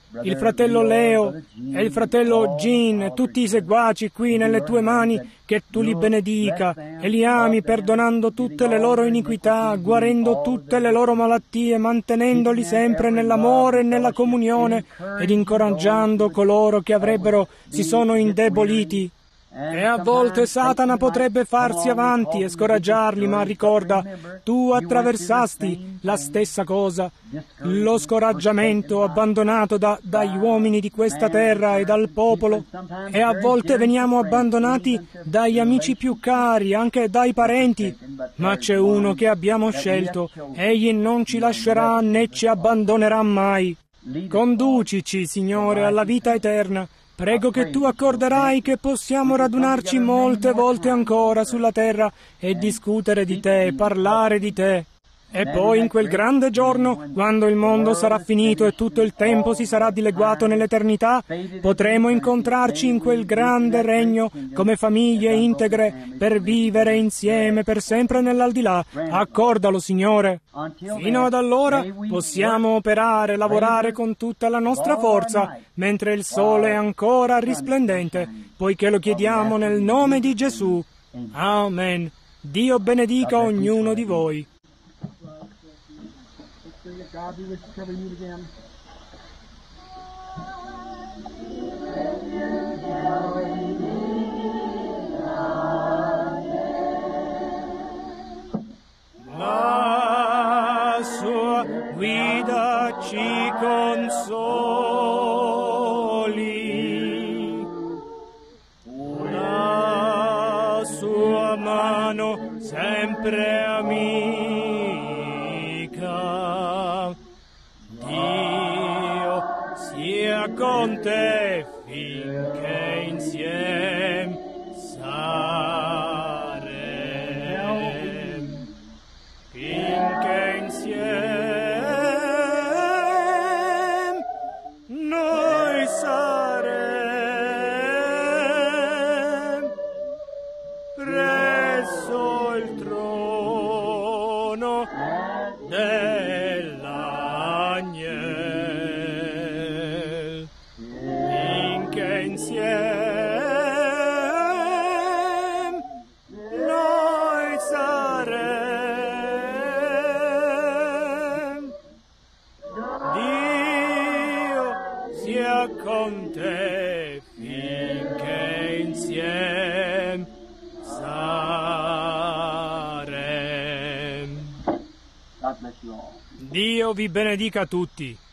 il fratello Leo e il fratello Gin, tutti i seguaci qui nelle tue mani, che tu li benedica e li ami perdonando tutte le loro iniquità, guarendo tutte le loro malattie, mantenendoli sempre nell'amore e nella comunione ed incoraggiando coloro che avrebbero si sono indeboliti. E a volte Satana potrebbe farsi avanti e scoraggiarli, ma ricorda, tu attraversasti la stessa cosa, lo scoraggiamento abbandonato da, dagli uomini di questa terra e dal popolo, e a volte veniamo abbandonati dagli amici più cari, anche dai parenti, ma c'è uno che abbiamo scelto, egli non ci lascerà né ci abbandonerà mai. Conducici, Signore, alla vita eterna. Prego che tu accorderai che possiamo radunarci molte volte ancora sulla terra e discutere di te, parlare di te. E poi in quel grande giorno, quando il mondo sarà finito e tutto il tempo si sarà dileguato nell'eternità, potremo incontrarci in quel grande regno come famiglie integre per vivere insieme per sempre nell'aldilà. Accordalo, Signore. Fino ad allora possiamo operare, lavorare con tutta la nostra forza, mentre il sole è ancora risplendente, poiché lo chiediamo nel nome di Gesù. Amen. Dio benedica ognuno di voi. God be with you till we meet again. La sua guida ci consoli, la sua mano sempre amica. Sia con te finché insieme sarem, finché insieme noi sarem presso il trono dell'agnello. Insieme noi sarem. Dio sia con te finché insieme sarem. Dio vi benedica tutti.